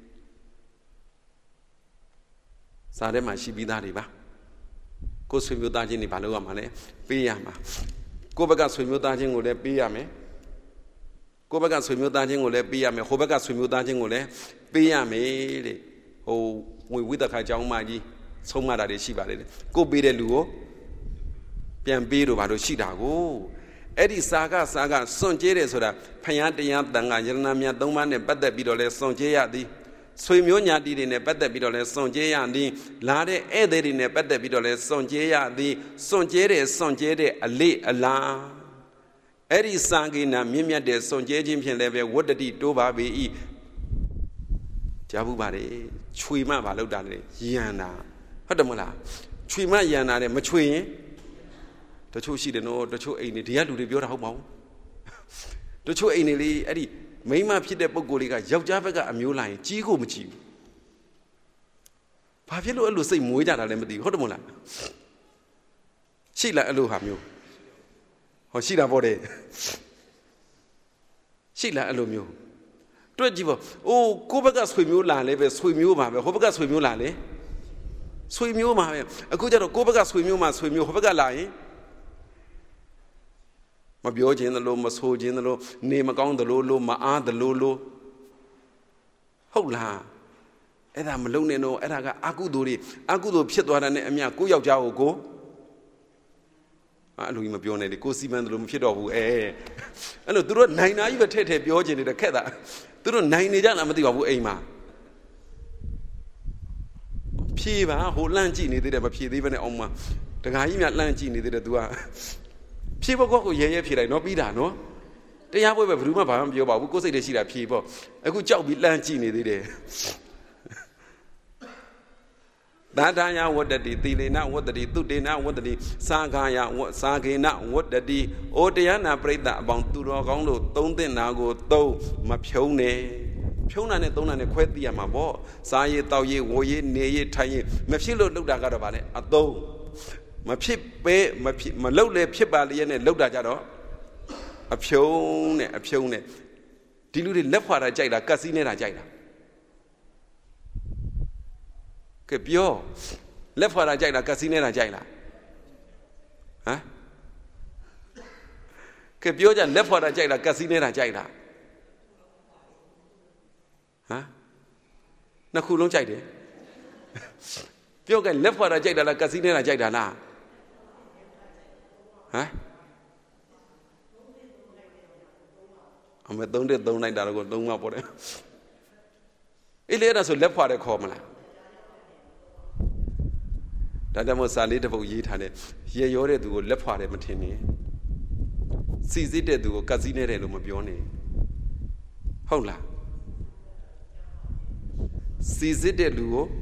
စာထဲမှာရှိပြီးသားတွေပါကိုယ်ဆွေမျိုးသားချင်းတွေဘာလုပ်ရမှာလဲပေးရမှာကိုယ့်ဘက်ကဆွေမျိုးသားချင်းကိုလည်းပေးရမယ်ကိုယ့်ဘက်ကဆွေမျိုးသားချင်းကိုလည်းပေးရမယ်ဟိုဘက်ကဆွေမျိုးသားချင်းကိုလည်းပေးရမယ်တဲ့ဟိုဝိဝိသခါเจ้าမကြီးဆုံးမတာတွေရှိပါလေကိုယ်ပေးတဲ့လူကိုပြန်ပေးတော့ဘာလို့ရှိတာကိုအဲ့ဒီစာကစာကစွန့်ကြဲတယ်ဆိုတာဖယားတရားတန်ခါယရဏမြတ်သုံးပါးနဲ့ပတ်သက်ပြီးတော့လဲစွန့်ကြဲရသည်ဆွေမျိုးညာတီတွေနဲ့ပတ်သက်ပြီးတော့လဲစွန့်ကြဲရသည်လာတဲ့ဧည့်သည်တွေနဲ့ပတ်သက်ပြီးတော့လဲစွန့်ကြဲရသည်စွန့်ကြဲတဲ့စွန့်ကြဲတဲ့အလေးအလားအဲ့ဒီစာကိနာမြင့်မြတ်တဲ့စွန့်ကြဲခြင်းဖြင့်လည်းပဲဝတ္တတိတိုးပါပေ၏ကြားဘူးပါလေချွေမဘာလို့တာလဲယန္တာဟုတ်တယ်မလားချွေမယန္တာတဲ့မချွေရင်တချို့ရှိတယ်နော်တချို့အိမ်တွေဒီကလူတွေပြောတာဟုတ်မဟုတ်တချို့အိမ်တွေလေအဲ့ဒီမိန်းမဖြစ်တဲ့ပုံကိုယ်လေးကယောက်ျားဘက်ကအမျိုးလာရင်ကြီးကိုမကြည့်ဘူးဘာဖြစ်လို့အဲ့လိုစိတ်မွေးကြတာလဲမသိဘူးဟုတ်တယ်မလားရှိလားအဲ့လိုဟာမျိုးဟောရှိတာပေါ့တဲ့ရှိလားအဲ့လိုမျိုးတွေ့ကြည့်ပါအိုးကိုယ့်ဘက်ကဆွေမျိုးလာလဲပဲဆွေမျိုးပါပဲဟိုဘက်ကဆွေမျိုးလာလဲဆွေမျိုးပါပဲအခုကျတော့ကိုယ့်ဘက်ကဆွေမျိုးမှာဆွေမျိုးဟိုဘက်ကလာရင်မပြောခြင်းသလိုမဆိုခြင်းသလိုနေမကောင်းသလိုလိုမအားသလိုလိုဟုတ်လားအဲ့ဒါမလုံးနဲ့တော့အဲ့ဒါကအကုသိုလ်တွေအကုသိုလ်ဖြစ်သွားတဲ့နဲ့အမြကိုယောက်ျားကိုကိုအဲ့လိုကြီးမပြောနဲ့လေကိုစီမံသလိုမဖြစ်တော့ဘူးအဲအဲ့လိုသူတို့နိုင်နာကြီးပဲထဲ့ထဲ့ပြောခြင်းနေတဲ့ခက်တာသူတို့နိုင်နေကြလားမသိပါဘူးအိမ်မှာဖြေပါဟိုလှမ်းကြည့်နေသေးတယ်မဖြေသေးဘဲနဲ့အောင်မတခါကြီးများလှမ်းကြည့်နေသေးတယ် तू ကဖြေဖို့ကိုရဲရဲဖြေလိုက်နော်ပြီးတာနော်တရားပွဲပဲဘယ်သူမှဘာမှမပြောပါဘူးကိုယ်စိတ်တည်းရှိတာဖြေဖို့အခုကြောက်ပြီးလှမ်းကြည့်နေသေးတယ်သဒ္ဒါယဝတ္တတိသီလေနဝတ္တတိသုတေနဝတ္တတိသာဂာယသာဂေနဝတ္တတိဩတရားနာပရိသတ်အပေါင်းသူတော်ကောင်းတို့သုံးသင့်တာကိုသုံးမဖြုံးနဲ့ဖြုံးတာနဲ့သုံးတာနဲ့ခွဲသိရမှာပေါ့စားရည်တောက်ရည်ဝိုရည်နေရည်ထိုင်ရည်မဖြစ်လို့လုပ်တာကတော့ဗာလေအသုံးမဖြစ်ပဲမဖြစ်မလုပ်လေဖြစ်ပါလေနဲ့လုပ်တာကြတော့အဖြုံးနဲ့အဖြုံးနဲ့ဒီလူတွေလက်ဖွာတာကြိုက်တာကတ်စီးနေတာကြိုက်တာကဲပြောလက်ဖွာတာကြိုက်တာကတ်စီးနေတာကြိုက်လားဟမ်ကဲပြောကြလက်ဖွာတာကြိုက်တာကတ်စီးနေတာကြိုက်လားဟမ်နှစ်ခုလုံးကြိုက်တယ်ပြောကဲလက်ဖွာတာကြိုက်တာလားကတ်စီးနေတာကြိုက်တာလားဟမ်အမေသုံးတဲ့သုံးလိုက်တာတော့သုံးမှာပေါ့တယ်အေးလေအဲ့ဒါဆိုလက်ဖွာတယ်ခေါ်မလားဒါကြောင့်မို့စာလေးတစ်ပုဒ်ရေးထားတယ်ရေရောတဲ့သူကိုလက်ဖွာတယ်မထင်နဲ့စီစစ်တဲ့သူကိုကတ်စည်းနေတယ်လို့မပြောနဲ့ဟုတ်လားစီစစ်တဲ့လူကို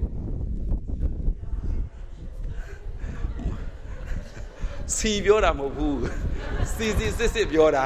စီပြောတာမဟုတ်ဘူးစီစီစစ်စစ်ပြောတာ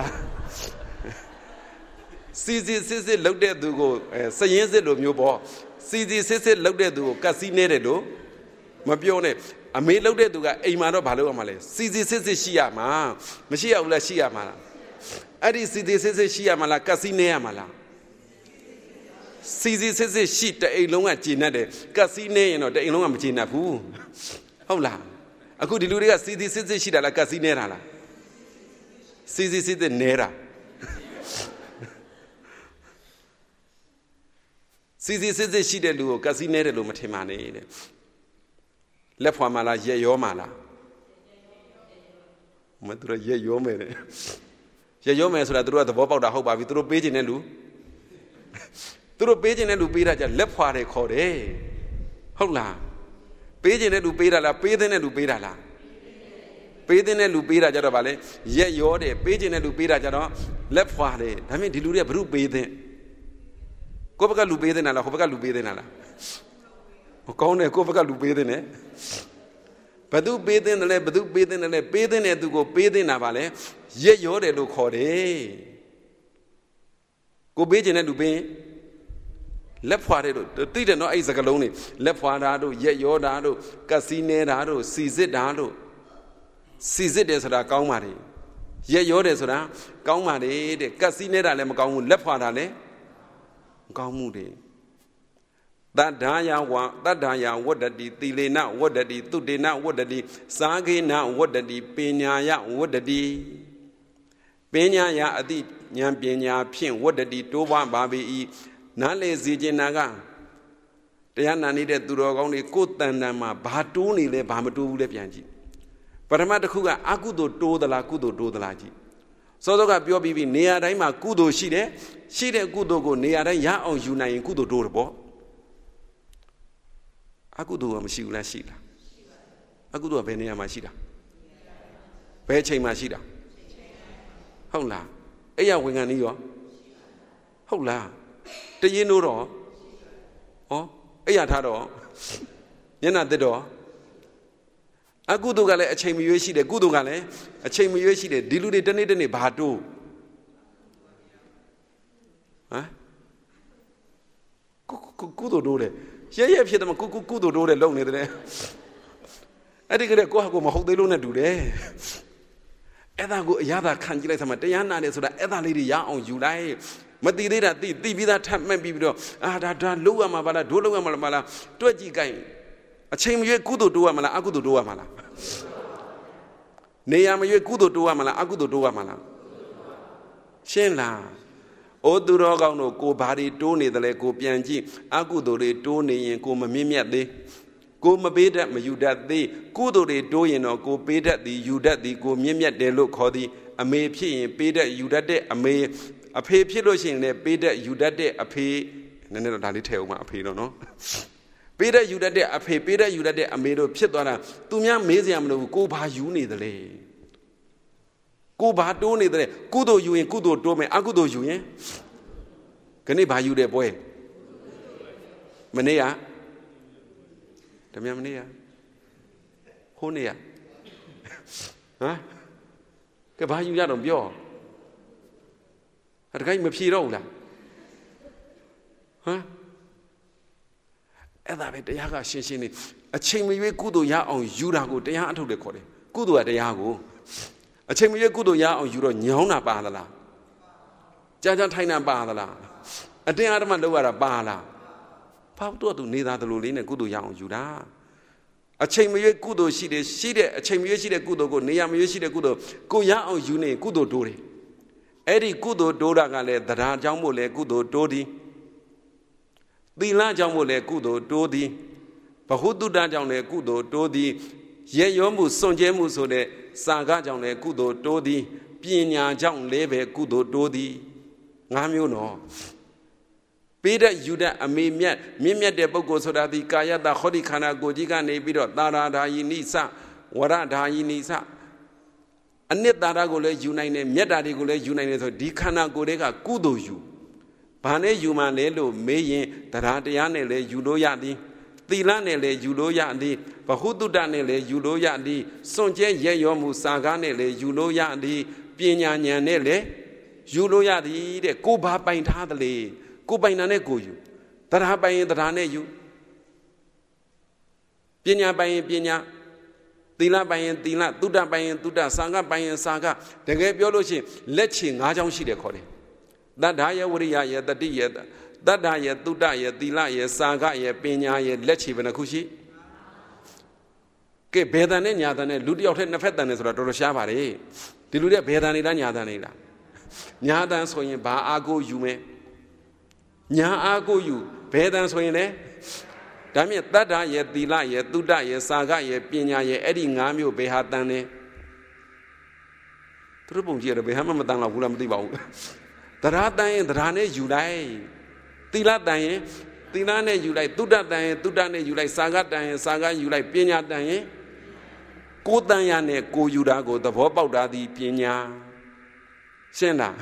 စီစီစစ်စစ်လှုပ်တဲ့သူကိုစရင်စစ်လိုမျိုးပေါ့စီစီစစ်စစ်လှုပ်တဲ့သူကိုကတ်စည်းနေတယ်လို့မပြောနဲ့အမေလှုပ်တဲ့သူကအိမ်မှာတော့ဘာလုပ်ရမှာလဲစီစီစစ်စစ်ရှိရမှာမရှိရဘူးလားရှိရမှာလားအဲ့ဒီစီစီစစ်စစ်ရှိရမှာလားကတ်စည်းနေရမှာလားစီစီစစ်စစ်ရှိတဲ့အိမ်လုံးကကျေနပ်တယ်ကတ်စည်းနေရင်တော့တဲ့အိမ်လုံးကမကျေနပ်ဘူးဟုတ်လားအခုဒီလူတွေကစီစီစစ်စစ်ရှိတာလားကတ်စည်းနေတာလားစီစီစစ်စစ်နေတာစီစီစစ်စစ်ရှိတဲ့လူကိုကတ်စည်းနေတယ်လို့မထင်ပါနဲ့တဲ့လက်ဖွာမလားရက်ရောမလားမသူတို့ရက်ရောမယ်တဲ့ရက်ရောမယ်ဆိုတာသူတို့ကသဘောပေါက်တာဟုတ်ပါပြီသူတို့ပေးခြင်းတဲ့လူသူတို့ပေးခြင်းတဲ့လူပေးတာကြလက်ဖွာတယ်ခေါ်တယ်ဟုတ်လားပေးခြင်းတဲ့လူပေးတာလားပေးတဲ့လူပေးတာလားပေးတဲ့လူပေးတာကြတော့ဗာလဲရက်ရောတယ်ပေးခြင်းတဲ့လူပေးတာကြတော့လက်ဖွာတယ်ဒါမြင်ဒီလူတွေကဘုရုပေးတဲ့ကိုယ့်ဘက်ကလူပေးတဲ့နာလားဟိုဘက်ကလူပေးတဲ့နာလားဟိုကောင်းတယ်ကိုယ့်ဘက်ကလူပေးတဲ့နဲ့ဘသူပေးတဲ့တယ်လဲဘသူပေးတဲ့တယ်လဲပေးတဲ့သူကိုပေးတဲ့နာဗာလဲရက်ရောတယ်လို့ခေါ်တယ်ကိုပေးခြင်းတဲ့လူပေးလက်ဖွာတယ်လို့သိတယ်နော်အဲ့စကလုံးတွေလက်ဖွာတာတို့ရက်ရောတာတို့ကတ်စည်းနေတာတို့စီစစ်တာတို့စီစစ်တယ်ဆိုတာကောင်းပါတယ်ရက်ရောတယ်ဆိုတာကောင်းပါတယ်တဲ့ကတ်စည်းနေတာလည်းမကောင်းဘူးလက်ဖွာတာလည်းမကောင်းမှုတွေတတ္ထာယဝတတ္ထာယဝတ္တတိသီလေနဝတ္တတိသုတေနဝတ္တတိသာဂေနဝတ္တတိပညာယဝတ္တတိပညာယအတိဉာဏ်ပညာဖြင့်ဝတ္တတိတိုးပွားပါပေ၏နားလေစီခြင်းနာကတရားနာနေတဲ့သူတော်ကောင်းတွေကိုယ်တန်တန်မှာဘာတိုးနေလဲဘာမတိုးဘူးလဲပြန်ကြည့်ပထမတစ်ခုကအကုသိုလ်တိုးသလားကုသိုလ်တိုးသလားကြည့်စောစောကပြောပြီးပြီနေရာတိုင်းမှာကုသိုလ်ရှိတယ်ရှိတဲ့ကုသိုလ်ကိုနေရာတိုင်းရအောင်ယူနိုင်ရင်ကုသိုလ်တိုးတယ်ပေါ့အကုသိုလ်ကမရှိဘူးလားရှိလားအကုသိုလ်ကဘယ်နေရာမှာရှိတာဘယ်အချိန်မှာရှိတာဟုတ်လားအဲ့ရဝင်ခံနေရောဟုတ်လားတရင်တို့တော့ဩအဲ့ရထားတော့ညနာတက်တော့အကုသိုလ်ကလည်းအချိန်မရွေးရှိတယ်ကုသိုလ်ကလည်းအချိန်မရွေးရှိတယ်ဒီလူတွေတနေ့တနေ့ဘာတိုးဟမ်ကုသိုလ်တိုးတယ်ရဲရဲဖြစ်တယ်မကုကုကုသိုလ်တိုးတယ်လုံနေတယ်အဲ့ဒီကလေးကိုဟာကိုမဟုတ်သေးလို့နဲ့တူတယ်အဲ့ဒါကိုအရသာခံကြည့်လိုက်သမှာတရားနာတယ်ဆိုတာအဲ့ဒါလေးတွေရအောင်ယူလိုက်မသိသေးတာသိသိပြီးသားထပ်မှတ်ပြီးပြီးတော့အာဒါဒါလုံးရမှာပါလားဒိုးလုံးရမှာပါလားတွက်ကြည့်ကြိုင်အချိန်မရွေးကုသိုလ်တိုးရမှာလားအကုသိုလ်တိုးရမှာလားနေရာမရွေးကုသိုလ်တိုးရမှာလားအကုသိုလ်တိုးရမှာလားရှင်းလားဩသူတော်ကောင်းတို့ကိုဘာတွေတိုးနေတယ်လဲကိုပြန်ကြည့်အကုသိုလ်တွေတိုးနေရင်ကိုမမြင့်မြတ်သေးကိုမပေးတတ်မယူတတ်သေးကုသိုလ်တွေတိုးရင်တော့ကိုပေးတတ်သည်ယူတတ်သည်ကိုမြင့်မြတ်တယ်လို့ခေါ်သည်အမေဖြစ်ရင်ပေးတတ်ယူတတ်တဲ့အမေအဖေဖြစ်လို့ရှိရင်လည်းပေးတတ်ယူတတ်တဲ့အဖေနည်းနည်းတော့ဒါလေးထည့်အောင်ပါအဖေတော့နော်ပေးတတ်ယူတတ်တဲ့အဖေပေးတတ်ယူတတ်တဲ့အမေတို့ဖြစ်သွားတာသူများမေးစရာမလိုဘူးကိုဘာယူနေတယ်လဲကိုဘာတိုးနေတယ်ကုသိုလ်ယူရင်ကုသိုလ်တိုးမယ်အကုသိုလ်ယူရင်ခဏဘာယူတယ်ပွဲမနေ့ကတမန်မနေ့ကဟိုးနေ့ကဟမ်ကဘာယူရတော့ပြောအဲ့ဒါကိမဖြေတော့ဘူးလားဟမ်အဲ့ဒါပဲတရားကရှင်းရှင်းလေးအချိန်မရွေးကုသိုလ်ရအောင်ယူတာကိုတရားအထုတ်တယ်ခေါ်တယ်ကုသိုလ်ကတရားကိုအချိန်မရွေးကုသိုလ်ရအောင်ယူတော့ညောင်းတာပါသလားကြာကြာထိုင်တာပါသလားအတင်းအဓမ္မလုပ်ရတာပါလားဖောက်တော့သူနေသားတလူလေးနဲ့ကုသိုလ်ရအောင်ယူတာအချိန်မရွေးကုသိုလ်ရှိတယ်ရှိတဲ့အချိန်မရွေးရှိတဲ့ကုသိုလ်ကိုနေရာမရွေးရှိတဲ့ကုသိုလ်ကိုရအောင်ယူနေကုသိုလ်တိုးတယ်အဲ့ဒီကုသိုလ်တိုးတာကလည်းတရားကြောင့်မို့လဲကုသိုလ်တိုးသည်သီလကြောင့်မို့လဲကုသိုလ်တိုးသည်ဘဟုတုတ္တကြောင့်လဲကုသိုလ်တိုးသည်ရဲရောမှုစွန့်ကြဲမှုဆိုတဲ့စာကကြောင့်လဲကုသိုလ်တိုးသည်ပညာကြောင့်လဲပဲကုသိုလ်တိုးသည်ငါးမျိုးနော်ပပေးတဲ့ယူတဲ့အမေမြတ်မြင့်မြတ်တဲ့ပုဂ္ဂိုလ်ဆိုတာဒီကာယတဟောဒီခန္ဓာကိုယ်ကြီးကနေပြီးတော့သာရာဓာယိနိစဝရဓာယိနိစအနှစ်သာရကိုလည်းယူနိုင်တယ်မြတ်တာတွေကိုလည်းယူနိုင်တယ်ဆိုဒီခန္ဓာကိုယ်တွေကကုသိုလ်ယူဘာနဲ့ယူမှလဲလို့မေးရင်တရားတရားနဲ့လည်းယူလို့ရသည်သီလနဲ့လည်းယူလို့ရသည်ဘဟုတုတနဲ့လည်းယူလို့ရသည်စွန့်ကြဲရဲရောမှုစာကားနဲ့လည်းယူလို့ရသည်ပညာဉာဏ်နဲ့လည်းယူလို့ရသည်တဲ့ကိုဘာပိုင်ထားသလေကိုပိုင်တာနဲ့ကိုယူတရားပိုင်ရင်တရားနဲ့ယူပညာပိုင်ရင်ပညာသီလပိုင်ရင်သီလသုတ္တပိုင်ရင်သုတ္တစာကပိုင်ရင်စာကတကယ်ပြောလို့ရှိရင်လက်ချေ၅ချောင်းရှိတယ်ခေါ်တယ်တတ္ထာယဝရိယယတတိယတတ္ထာယသုတ္တယသီလယစာကယပညာယလက်ချေဘယ်နှခုရှိကဲဘယ်တန်နဲ့ညာတန်နဲ့လူတယောက်တည်းနှစ်ဖက်တန်နဲ့ဆိုတော့တော်တော်ရှားပါလေဒီလူတွေကဘယ်တန်နေလားညာတန်နေလားညာတန်ဆိုရင်ဘာအာကိုယူမယ်ညာအာကိုယူဘယ်တန်ဆိုရင်လဲဒါမြင့်တတ္ထာယသီလယသုတ္တယစာကယပညာယအဲ့ဒီ၅မျိုးဘယ်ဟာတန်လဲသူတို့ပုံကြည့်ရဘယ်ဟာမှမတန်တော့ဘူးလားမသိပါဘူးတရားတန်ရင်တရားနဲ့ယူလိုက်သီလတန်ရင်သီလနဲ့ယူလိုက်သုတ္တတန်ရင်သုတ္တနဲ့ယူလိုက်စာကတန်ရင်စာကယူလိုက်ပညာတန်ရင်ကိုယ်တန်ရနဲ့ကိုယူတာကိုသဘောပေါက်တာဒီပညာရှင်းလား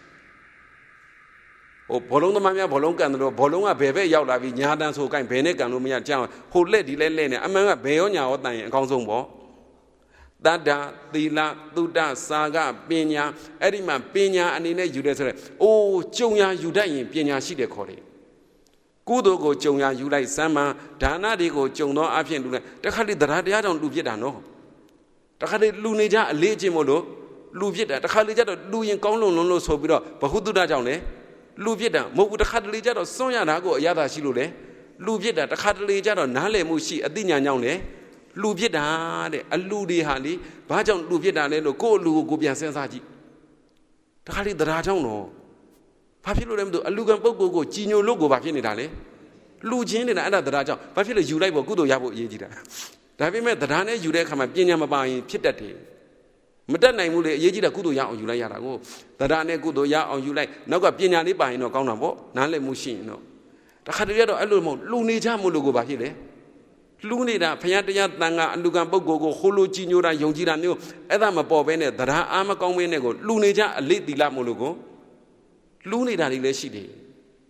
ဟိုဘောလုံးသမားများဘောလုံးကန်တယ်လို့ဘောလုံးကဘယ်ဘက်ရောက်လာပြီးညာတန်းဆိုကိုင်းဘယ်နဲ့ကန်လို့မရကြအောင်ဟိုလက်ဒီလဲလဲနေအမှန်ကဘယ်ရောညာရောတန်ရင်အကောင်းဆုံးပေါ့တတ္တသီလသုတ္တစာကပညာအဲ့ဒီမှာပညာအနေနဲ့ယူတယ်ဆိုတော့အိုးကြုံရယူတတ်ရင်ပညာရှိတယ်ခေါ်တယ်ကုသိုလ်ကိုကြုံရယူလိုက်စမ်းမှဒါနတွေကိုကြုံသောအဖြစ်လူလိုက်တခါလေတရားတရားကြောင့်လူဖြစ်တာနော်တခါလေလူနေကြအလေးအကျင့်မို့လို့လူဖြစ်တာတခါလေကြတော့လူရင်ကောင်းလုံလုံးလို့ဆိုပြီးတော့ဘဟုတုတကြောင့်လေလူဖြစ်တာမဟုတ်ဘူးတခါတလေကြတော့စွန့်ရတာကိုအရသာရှိလို့လေလူဖြစ်တာတခါတလေကြတော့နားလည်မှုရှိအသိဉာဏ်ကြောင့်လေလူဖြစ်တာတဲ့အလူတွေဟာလေဘာကြောင့်လူဖြစ်တာလဲလို့ကိုယ့်အလူကိုကိုပြန်စဉ်းစားကြည့်တခါလေတရားကြောင့်တော့ဘာဖြစ်လို့လဲမသိဘူးအလူကံပုဂ္ဂိုလ်ကိုကြည်ညိုလို့ကိုဘာဖြစ်နေတာလဲလူချင်းနေတာအဲ့ဒါတရားကြောင့်ဘာဖြစ်လို့ယူလိုက်ဖို့ကုသိုလ်ရဖို့အရေးကြီးတာဒါပေမဲ့တရားနဲ့ယူတဲ့အခါမှာပညာမပါရင်ဖြစ်တတ်တယ်မတက်နိုင်ဘူးလေအရေးကြီးတာကုသိုလ်ရအောင်ယူလိုက်ရတာကိုတရားနဲ့ကုသိုလ်ရအောင်ယူလိုက်နောက်ကပညာလေးပါရင်တော့ကောင်းတာပေါ့နားလည်မှုရှိရင်တော့တခါတည်းတော့အဲ့လိုမဟုတ်လူနေကြမို့လို့ကိုဘာဖြစ်လဲလူနေတာဘုရားတရားတန်ခါအလူကံပုဂ္ဂိုလ်ကိုဟိုလိုကြည်ညိုတာယုံကြည်တာမျိုးအဲ့ဒါမပေါ်ဘဲနဲ့တရားအားမကောင်းဘဲနဲ့ကိုလူနေကြအလေးသီလမို့လို့ကိုလူနေတာတွေလည်းရှိတယ်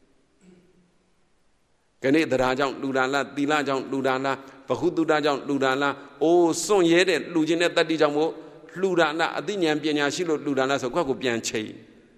ကနေ့တရားကြောင့်လူတာလားသီလကြောင့်လူတာလားဘဟုတုတကြောင့်လူတာလားအိုးစွန့်ရဲတဲ့လူချင်းတဲ့တတ္တိကြောင့်မို့လူတာလားအသိဉာဏ်ပညာရှိလို့လူတာလားဆိုခွက်ကိုပြန်ချိန်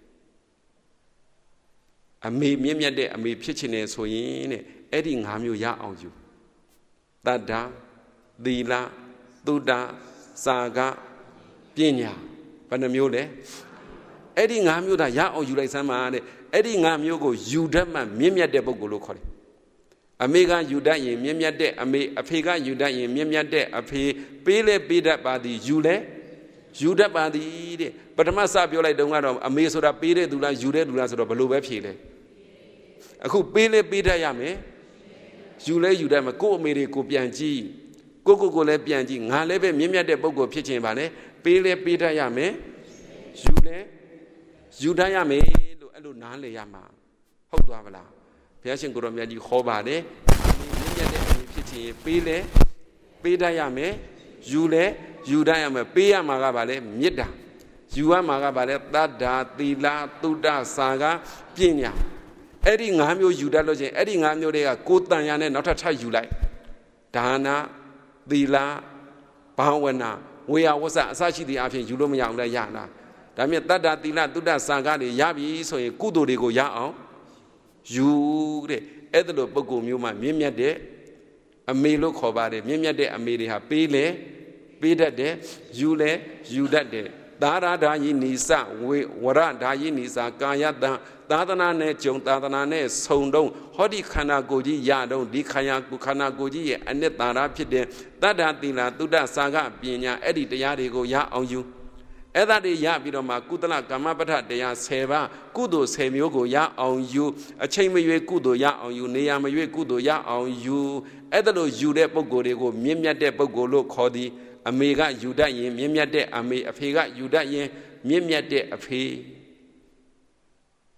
အမေမြင့်မြတ်တဲ့အမေဖြစ်ချင်တယ်ဆိုရင်တဲ့အဲ့ဒီ၅မျိုးရအောင်ယူတတ္တသီလသုတ္တစာကပညာဘယ်နှမျိုးလဲအဲ့ဒီ၅မျိုးသာရအောင်ယူလိုက်စမ်းပါတဲ့အဲ့ဒီ၅မျိုးကိုယူတတ်မှမြင့်မြတ်တဲ့ပုဂ္ဂိုလ်လို့ခေါ်တယ်အမေကယူတတ်ရင်မြင့်မြတ်တဲ့အမေအဖေကယူတတ်ရင်မြင့်မြတ်တဲ့အဖေပေးလဲပေးတတ်ပါသည်ယူလဲယူတတ်ပါသည်တဲ့ပထမစပြောလိုက်တုန်းကတော့အမေဆိုတာပေးတဲ့သူလားယူတဲ့သူလားဆိုတော့ဘလို့ပဲဖြေလဲအခုပေးလဲပေးတတ်ရမယ်ယူလဲယူတတ်မှာကို့အမေတွေကိုပြန်ကြည့်ကိုကိုကိုလည်းပြန်ကြည့်ငါလည်းပဲမြင့်မြတ်တဲ့ပုဂ္ဂိုလ်ဖြစ်ခြင်းပါလေပေးလဲပေးတတ်ရမယ်ယူလဲယူတတ်ရမယ်လို့အဲ့လိုနားလည်ရမှာဟုတ်သွားပါလားဘုရားရှင်ကိုရောမြတ်ကြီးခေါ်ပါတယ်မြင့်မြတ်တဲ့အမေဖြစ်ခြင်းပေးလဲပေးတတ်ရမယ်ယူလဲယူတတ်ရမယ်ပေးရမှာကပါလေမေတ္တာယူရမှာကပါလေတတ္တာသီလသုတ္တစာကပညာအဲ့ဒီ၅မျိုးယူတတ်လို့ချင်းအဲ့ဒီ၅မျိုးတွေကကိုယ်တန်ရနဲ့နောက်ထပ်ထပ်ယူလိုက်ဒါနသီလဘာဝနာဝေယဝဆအစရှိတဲ့အဖြစ်ယူလို့မရအောင်လဲရလားဒါမြင့်တတ္တာသီလသုတ္တစာကတွေရပြီဆိုရင်ကုသိုလ်တွေကိုရအောင်ယူတဲ့အဲ့ဒါလိုပုဂ္ဂိုလ်မျိုးမှမြင့်မြတ်တဲ့အမေလို့ခေါ်ပါတယ်မြင့်မြတ်တဲ့အမေတွေဟာပေးလေပေးတတ်တယ်ယူလေယူတတ်တယ်သာရဓာယိနိစဝေဝရဓာယိနိစကာယတံသာသနာနဲ့ကြုံသာသနာနဲ့ဆုံတုံးဟောဒီခန္ဓာကိုယ်ကြီးရတုံးဒီခန္ဓာခန္ဓာကိုယ်ကြီးရဲ့အနှစ်သာရဖြစ်တဲ့တတ္တသီလသုတ္တစာကပညာအဲ့ဒီတရားတွေကိုရအောင်ယူအဲ့ဒါတွေရပြီးတော့မှကုသလကာမပဋ္ဌတရား၁၀ပါးကုသိုလ်၁၀မျိုးကိုရအောင်ယူအချိန်မရွေးကုသိုလ်ရအောင်ယူနေရာမရွေးကုသိုလ်ရအောင်ယူအဲ့ဒါလိုယူတဲ့ပုဂ္ဂိုလ်တွေကိုမြင့်မြတ်တဲ့ပုဂ္ဂိုလ်လို့ခေါ်သည်အမေကယူတတ်ရင်မြင့်မြတ်တဲ့အမေအဖေကယူတတ်ရင်မြင့်မြတ်တဲ့အဖေ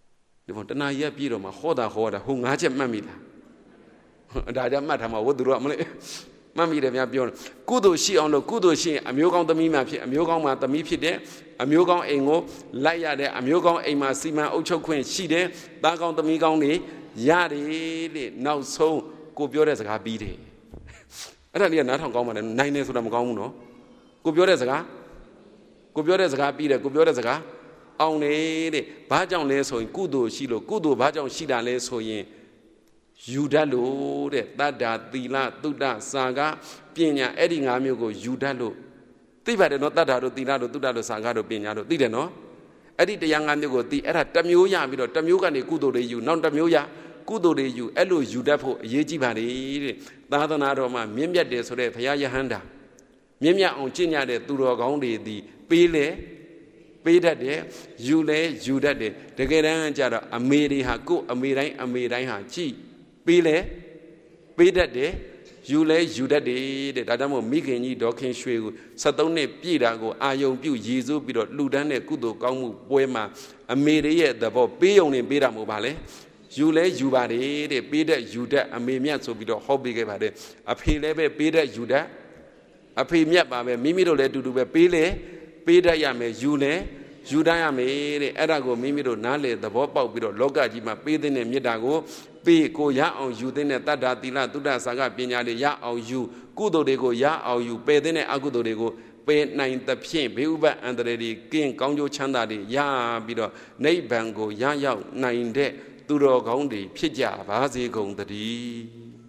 ဒီပေါ်တနာရက်ပြီးတော့မှဟောတာဟောတာဟိုငါးချက်မှတ်မိလားဒါကြမှတ်ထားမှာဝတ်သူတို့ကမလေးမှတ်မိတယ်များပြောတယ်ကုသိုလ်ရှိအောင်လို့ကုသိုလ်ရှိရင်အမျိုးကောင်းသမီးမှဖြစ်အမျိုးကောင်းမှသမီးဖြစ်တယ်အမျိုးကောင်းအိမ်ကိုလိုက်ရတဲ့အမျိုးကောင်းအိမ်မှာစီမံအုပ်ချုပ်ခွင့်ရှိတယ်သားကောင်းသမီးကောင်းတွေရတယ်တဲ့နောက်ဆုံးကိုပြောတဲ့စကားပြီးတယ်အဲ့ဒါလေးကနားထောင်ကောင်းပါတယ်နိုင်တယ်ဆိုတာမကောင်းဘူးနော်ကိုပြောတဲ့စကားကိုပြောတဲ့စကားပြီးတယ်ကိုပြောတဲ့စကားအောင်နေတဲ့ဘာကြောင့်လဲဆိုရင်ကုသိုလ်ရှိလို့ကုသိုလ်ဘာကြောင့်ရှိတာလဲဆိုရင်ယူတတ်လို့တဲ့တတ္တာသီလသုဒ္ဓစာကပညာအဲ့ဒီငါးမျိုးကိုယူတတ်လို့သိပါတယ်နော်တတ္တာတို့သီလတို့သုဒ္ဓတို့စာကတို့ပညာတို့သိတယ်နော်အဲ့ဒီတရားငါးမျိုးကိုသိအဲ့ဒါတစ်မျိုးရပြီးတော့တစ်မျိုးကနေကုသိုလ်တွေယူနောက်တစ်မျိုးရကုသိုလ်တွေယူအဲ့လိုယူတတ်ဖို့အရေးကြီးပါလေတဲ့သာသနာတော်မှာမြင့်မြတ်တယ်ဆိုတဲ့ဘုရားယဟန္တာမြင့်မြတ်အောင်ကျင့်ကြတဲ့သူတော်ကောင်းတွေဒီပေးလေပေးတတ်တယ်ယူလဲယူတတ်တယ်တကယ်တမ်းကျတော့အမေတွေဟာကိုယ်အမေတိုင်းအမေတိုင်းဟာကြည်ပေးလေပေးတတ်တယ်ယူလဲယူတတ်တယ်တဲ့ဒါကြောင့်မို့မိခင်ကြီးဒေါ်ခင်ရွှေကိုဆက်သုံးနှစ်ပြည့်တာကိုအာယုံပြုရည်စူးပြီးတော့လှူဒန်းတဲ့ကုသိုလ်ကောင်းမှုပွဲမှာအမေတွေရဲ့သဘောပေးုံနဲ့ပေးတာမဟုတ်ပါလေယူလဲယူပါတယ်တဲ့ပေးတတ်ယူတတ်အမေမြတ်ဆိုပြီးတော့ဟောပေးခဲ့ပါတယ်အဖေလည်းပဲပေးတတ်ယူတတ်အဖေမြတ်ပါပဲမိမိတို့လည်းအတူတူပဲပေးလေပေးတတ်ရမယ်ယူလဲယူတတ်ရမယ်တဲ့အဲ့ဒါကိုမိမိတို့နားလေသဘောပေါက်ပြီးတော့လောကကြီးမှာပေးတဲ့မေတ္တာကိုပေးကိုရအောင်ယူတဲ့တတ္တာသီလသုဒ္ဓစာကပညာတွေရအောင်ယူကုသိုလ်တွေကိုရအောင်ယူပယ်တဲ့အကုသိုလ်တွေကိုပယ်နိုင်သဖြင့်ဘေးဥပအန္တရာယ်တွေကင်းကောင်းကျိုးချမ်းသာတွေရပြီးတော့နိဗ္ဗာန်ကိုရရောက်နိုင်တဲ့သူတော်ကောင်းတွေဖြစ်ကြပါစေကုန်သတည်း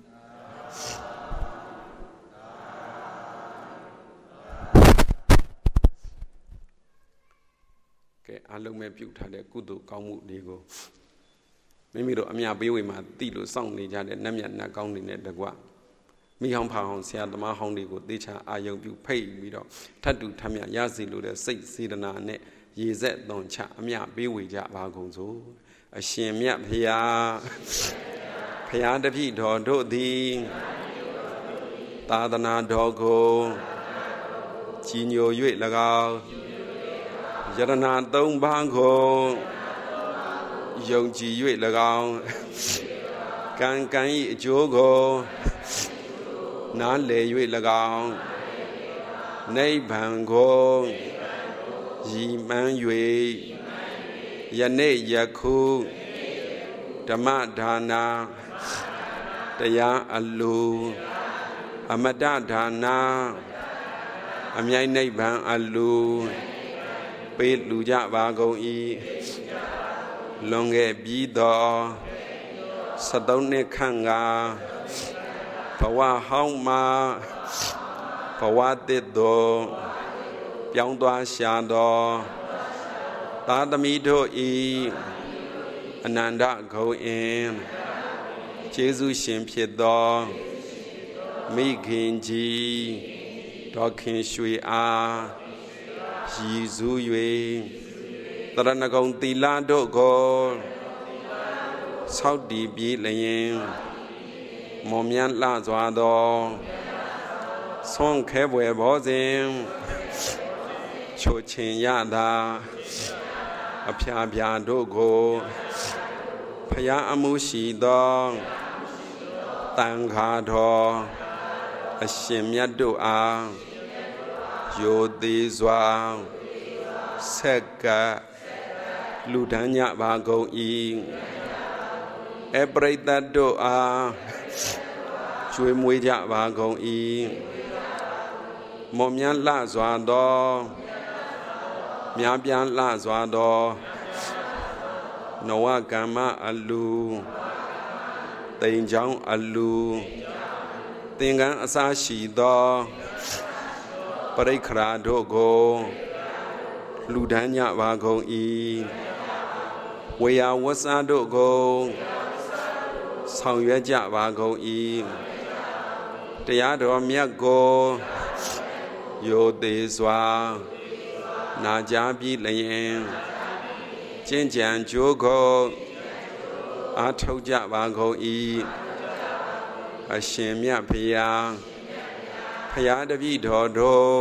ကဲအလုံးမဲ့ပြုထားတဲ့ကုသိုလ်ကောင်းမှုတွေကိုမိမိတို့အမြပေးဝေမှာတိလို့စောင့်နေကြတဲ့နတ်မြတ်နတ်ကောင်းတွေနဲ့တကွမိဟောင်းဖာဟောင်းဆရာသမားဟောင်းတွေကိုသေချာအာယုံပြုဖိတ်ပြီးတော့ထတ်တူထမြရစီလို့တဲ့စိတ်စေတနာနဲ့ရေဆက်သွန်ချအမြပေးဝေကြပါကုန်စို့အရှင်မြတ်ဖရာဖရာတပည့်တော်တို့သည်သာသနာတော်ကိုကြီးညို၍၎င်းယရဏသုံးပါးကိုယုံကြည်၍၎င်းကံကံ၏အကျိုးကိုနားလည်၍၎င်းနိဗ္ဗာန်ကိုရည်မှန်း၍ယနေ့ယခုဓမ္မဒါနာတရားအလူအမတဒါနာအမြိုင်နိဗ္ဗာန်အလူပေးလူကြပါကုန်၏လွန်ခဲ့ပြီးသောစသုံးနှစ်ခန့်ကဘဝဟောင်းမှာဘဝတည်သောပြောင်းသွားရှာသောသာသမီတို့ဤအနန္တဂုဏ်အင်ကျေးဇူးရှင်ဖြစ်သောမိခင်ကြီးဒေါ်ခင်ရွှေအားရည်စူး၍တရဏဂုံသီလတို့ကိုဆောက်တည်ပြီးလျင်မော်မြန်းလှစွာသောဆွမ်းခဲပွယ်ဘောစဉ်ချိုချင်ရတာအဖျားဖျားတို့ကိုဖယားအမှုရှိသောတန်ခါတော်အရှင်မြတ်တို့အားယောသေးစွာဆက်ကလူဒန်းညပါကုန်၏အပရိသတ်တို့အားကျွေးမွေးကြပါကုန်၏မော်မြန်းလှစွာသောများပြားလှစွာသောနဝကမ္မအလူတိမ်ချောင်းအလူသင်္ကန်းအစားရှိသောပရိက္ခရာတို့ကိုလူဒန်းညပါကုန်၏ဝေယဝဆာတို့ကိုဆောင်ရွက်ကြပါကုန်၏တရားတော်မြတ်ကိုယောသေးစွာနာကြားပြီးလျင်ကျင့်ကြံကြိုးကိုအားထုတ်ကြပါကုန်၏အရှင်မြတ်ဖရာဖရာတပည့်တော်တို့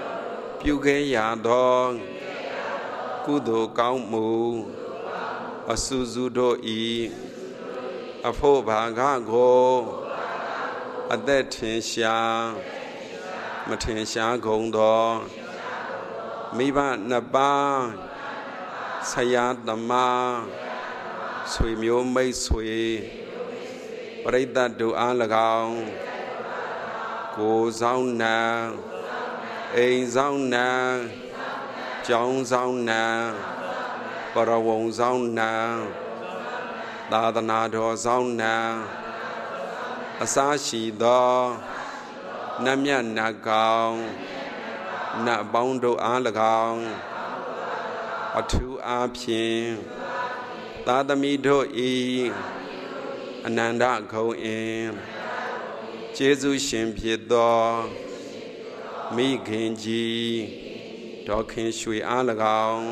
ပြုခဲ့ရသောကုသိုလ်ကောင်းမှုအအစုစုတို့ဤအဖို့ဘာကကိုအသက်ထင်ရှားမထင်ရှားကုန်သောမိဘနှစ်ပါးဆရာသမားဆွေမျိုးမိတ်ဆွေပရိသတ်တို့အား၎င်းကိုယ်ဆောင်နံအိမ်ဆောင်နံကျောင်းဆောင်နံပရဝုံဆောင်နံသာသနာတော်ဆောင်နံအစရှိသောနတ်မြတ်နတ်ကောင်နတ်ပေါင်းတို့အား၎င်းအထူးအားဖြင့်သာသမီတို့ဤအနန္တဂုဏ်အင်ကျေးဇူးရှင်ဖြစ်သောမိခင်ကြီးဒေါ်ခင်ရွှေအား၎င်း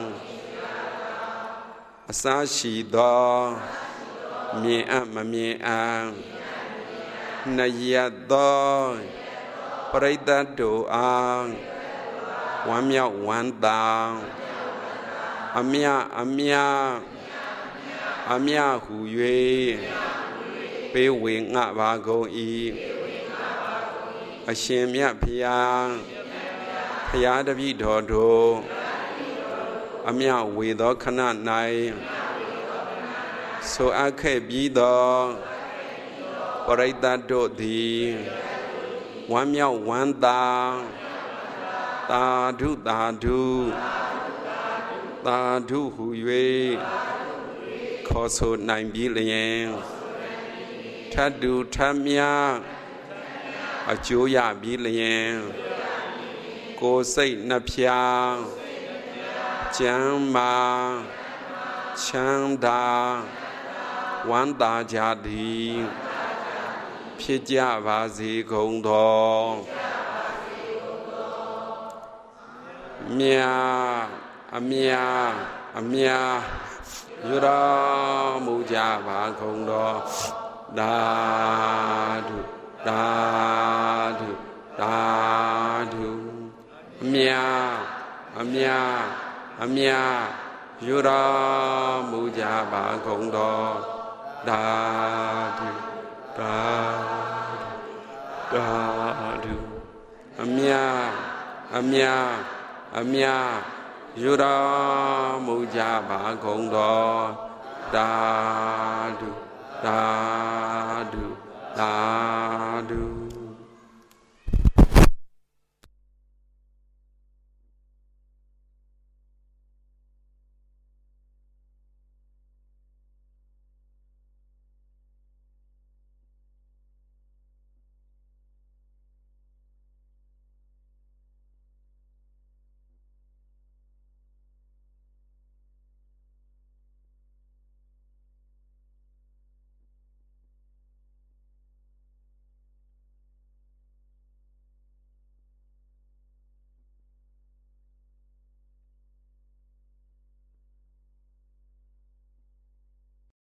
အစရှိသောမြင်အပ်မမြင်အပ်နှစ်ရသောပရိသတ်တို့အားဝမ်းမြောက်ဝမ်းသာအမြအမြအမြဟု၍ပေးဝေငှပါကုန်၏အရှင်မြတ်ဖျားဖျားတပည့်တော်တို့အမြဝေသောခဏ၌ဆိုအပ်ခဲ့ပြီးသောပရိသတ်တို့သည်ဝမ်းမြောက်ဝမ်းသာသာဓုသာဓုသာဓုဟု၍ခေါ်ဆိုနိုင်ပြီလျင်ထတ်တူထတ်မြအကျိုးရပြီလျင်ကိုယ်စိတ်နှဖျားကျမ်းမာချမ်းသာဝမ်းသာကြသည်ဖြစ်ကြပါစေကုန်သောမြတ်အမြတ်အမြတ်ယူတော်မူကြပါကုန်သောသာဓုသာဓုသာဓုအမြတ်အမြတ်အမြတ်ယူတော်မူကြပါကုန်သောသာဓုသာဓုသာဓုအမြတ်အမြတ်အမြတ်ယူတော်မူကြပါကုန်သောသာဓုသာဓုသာ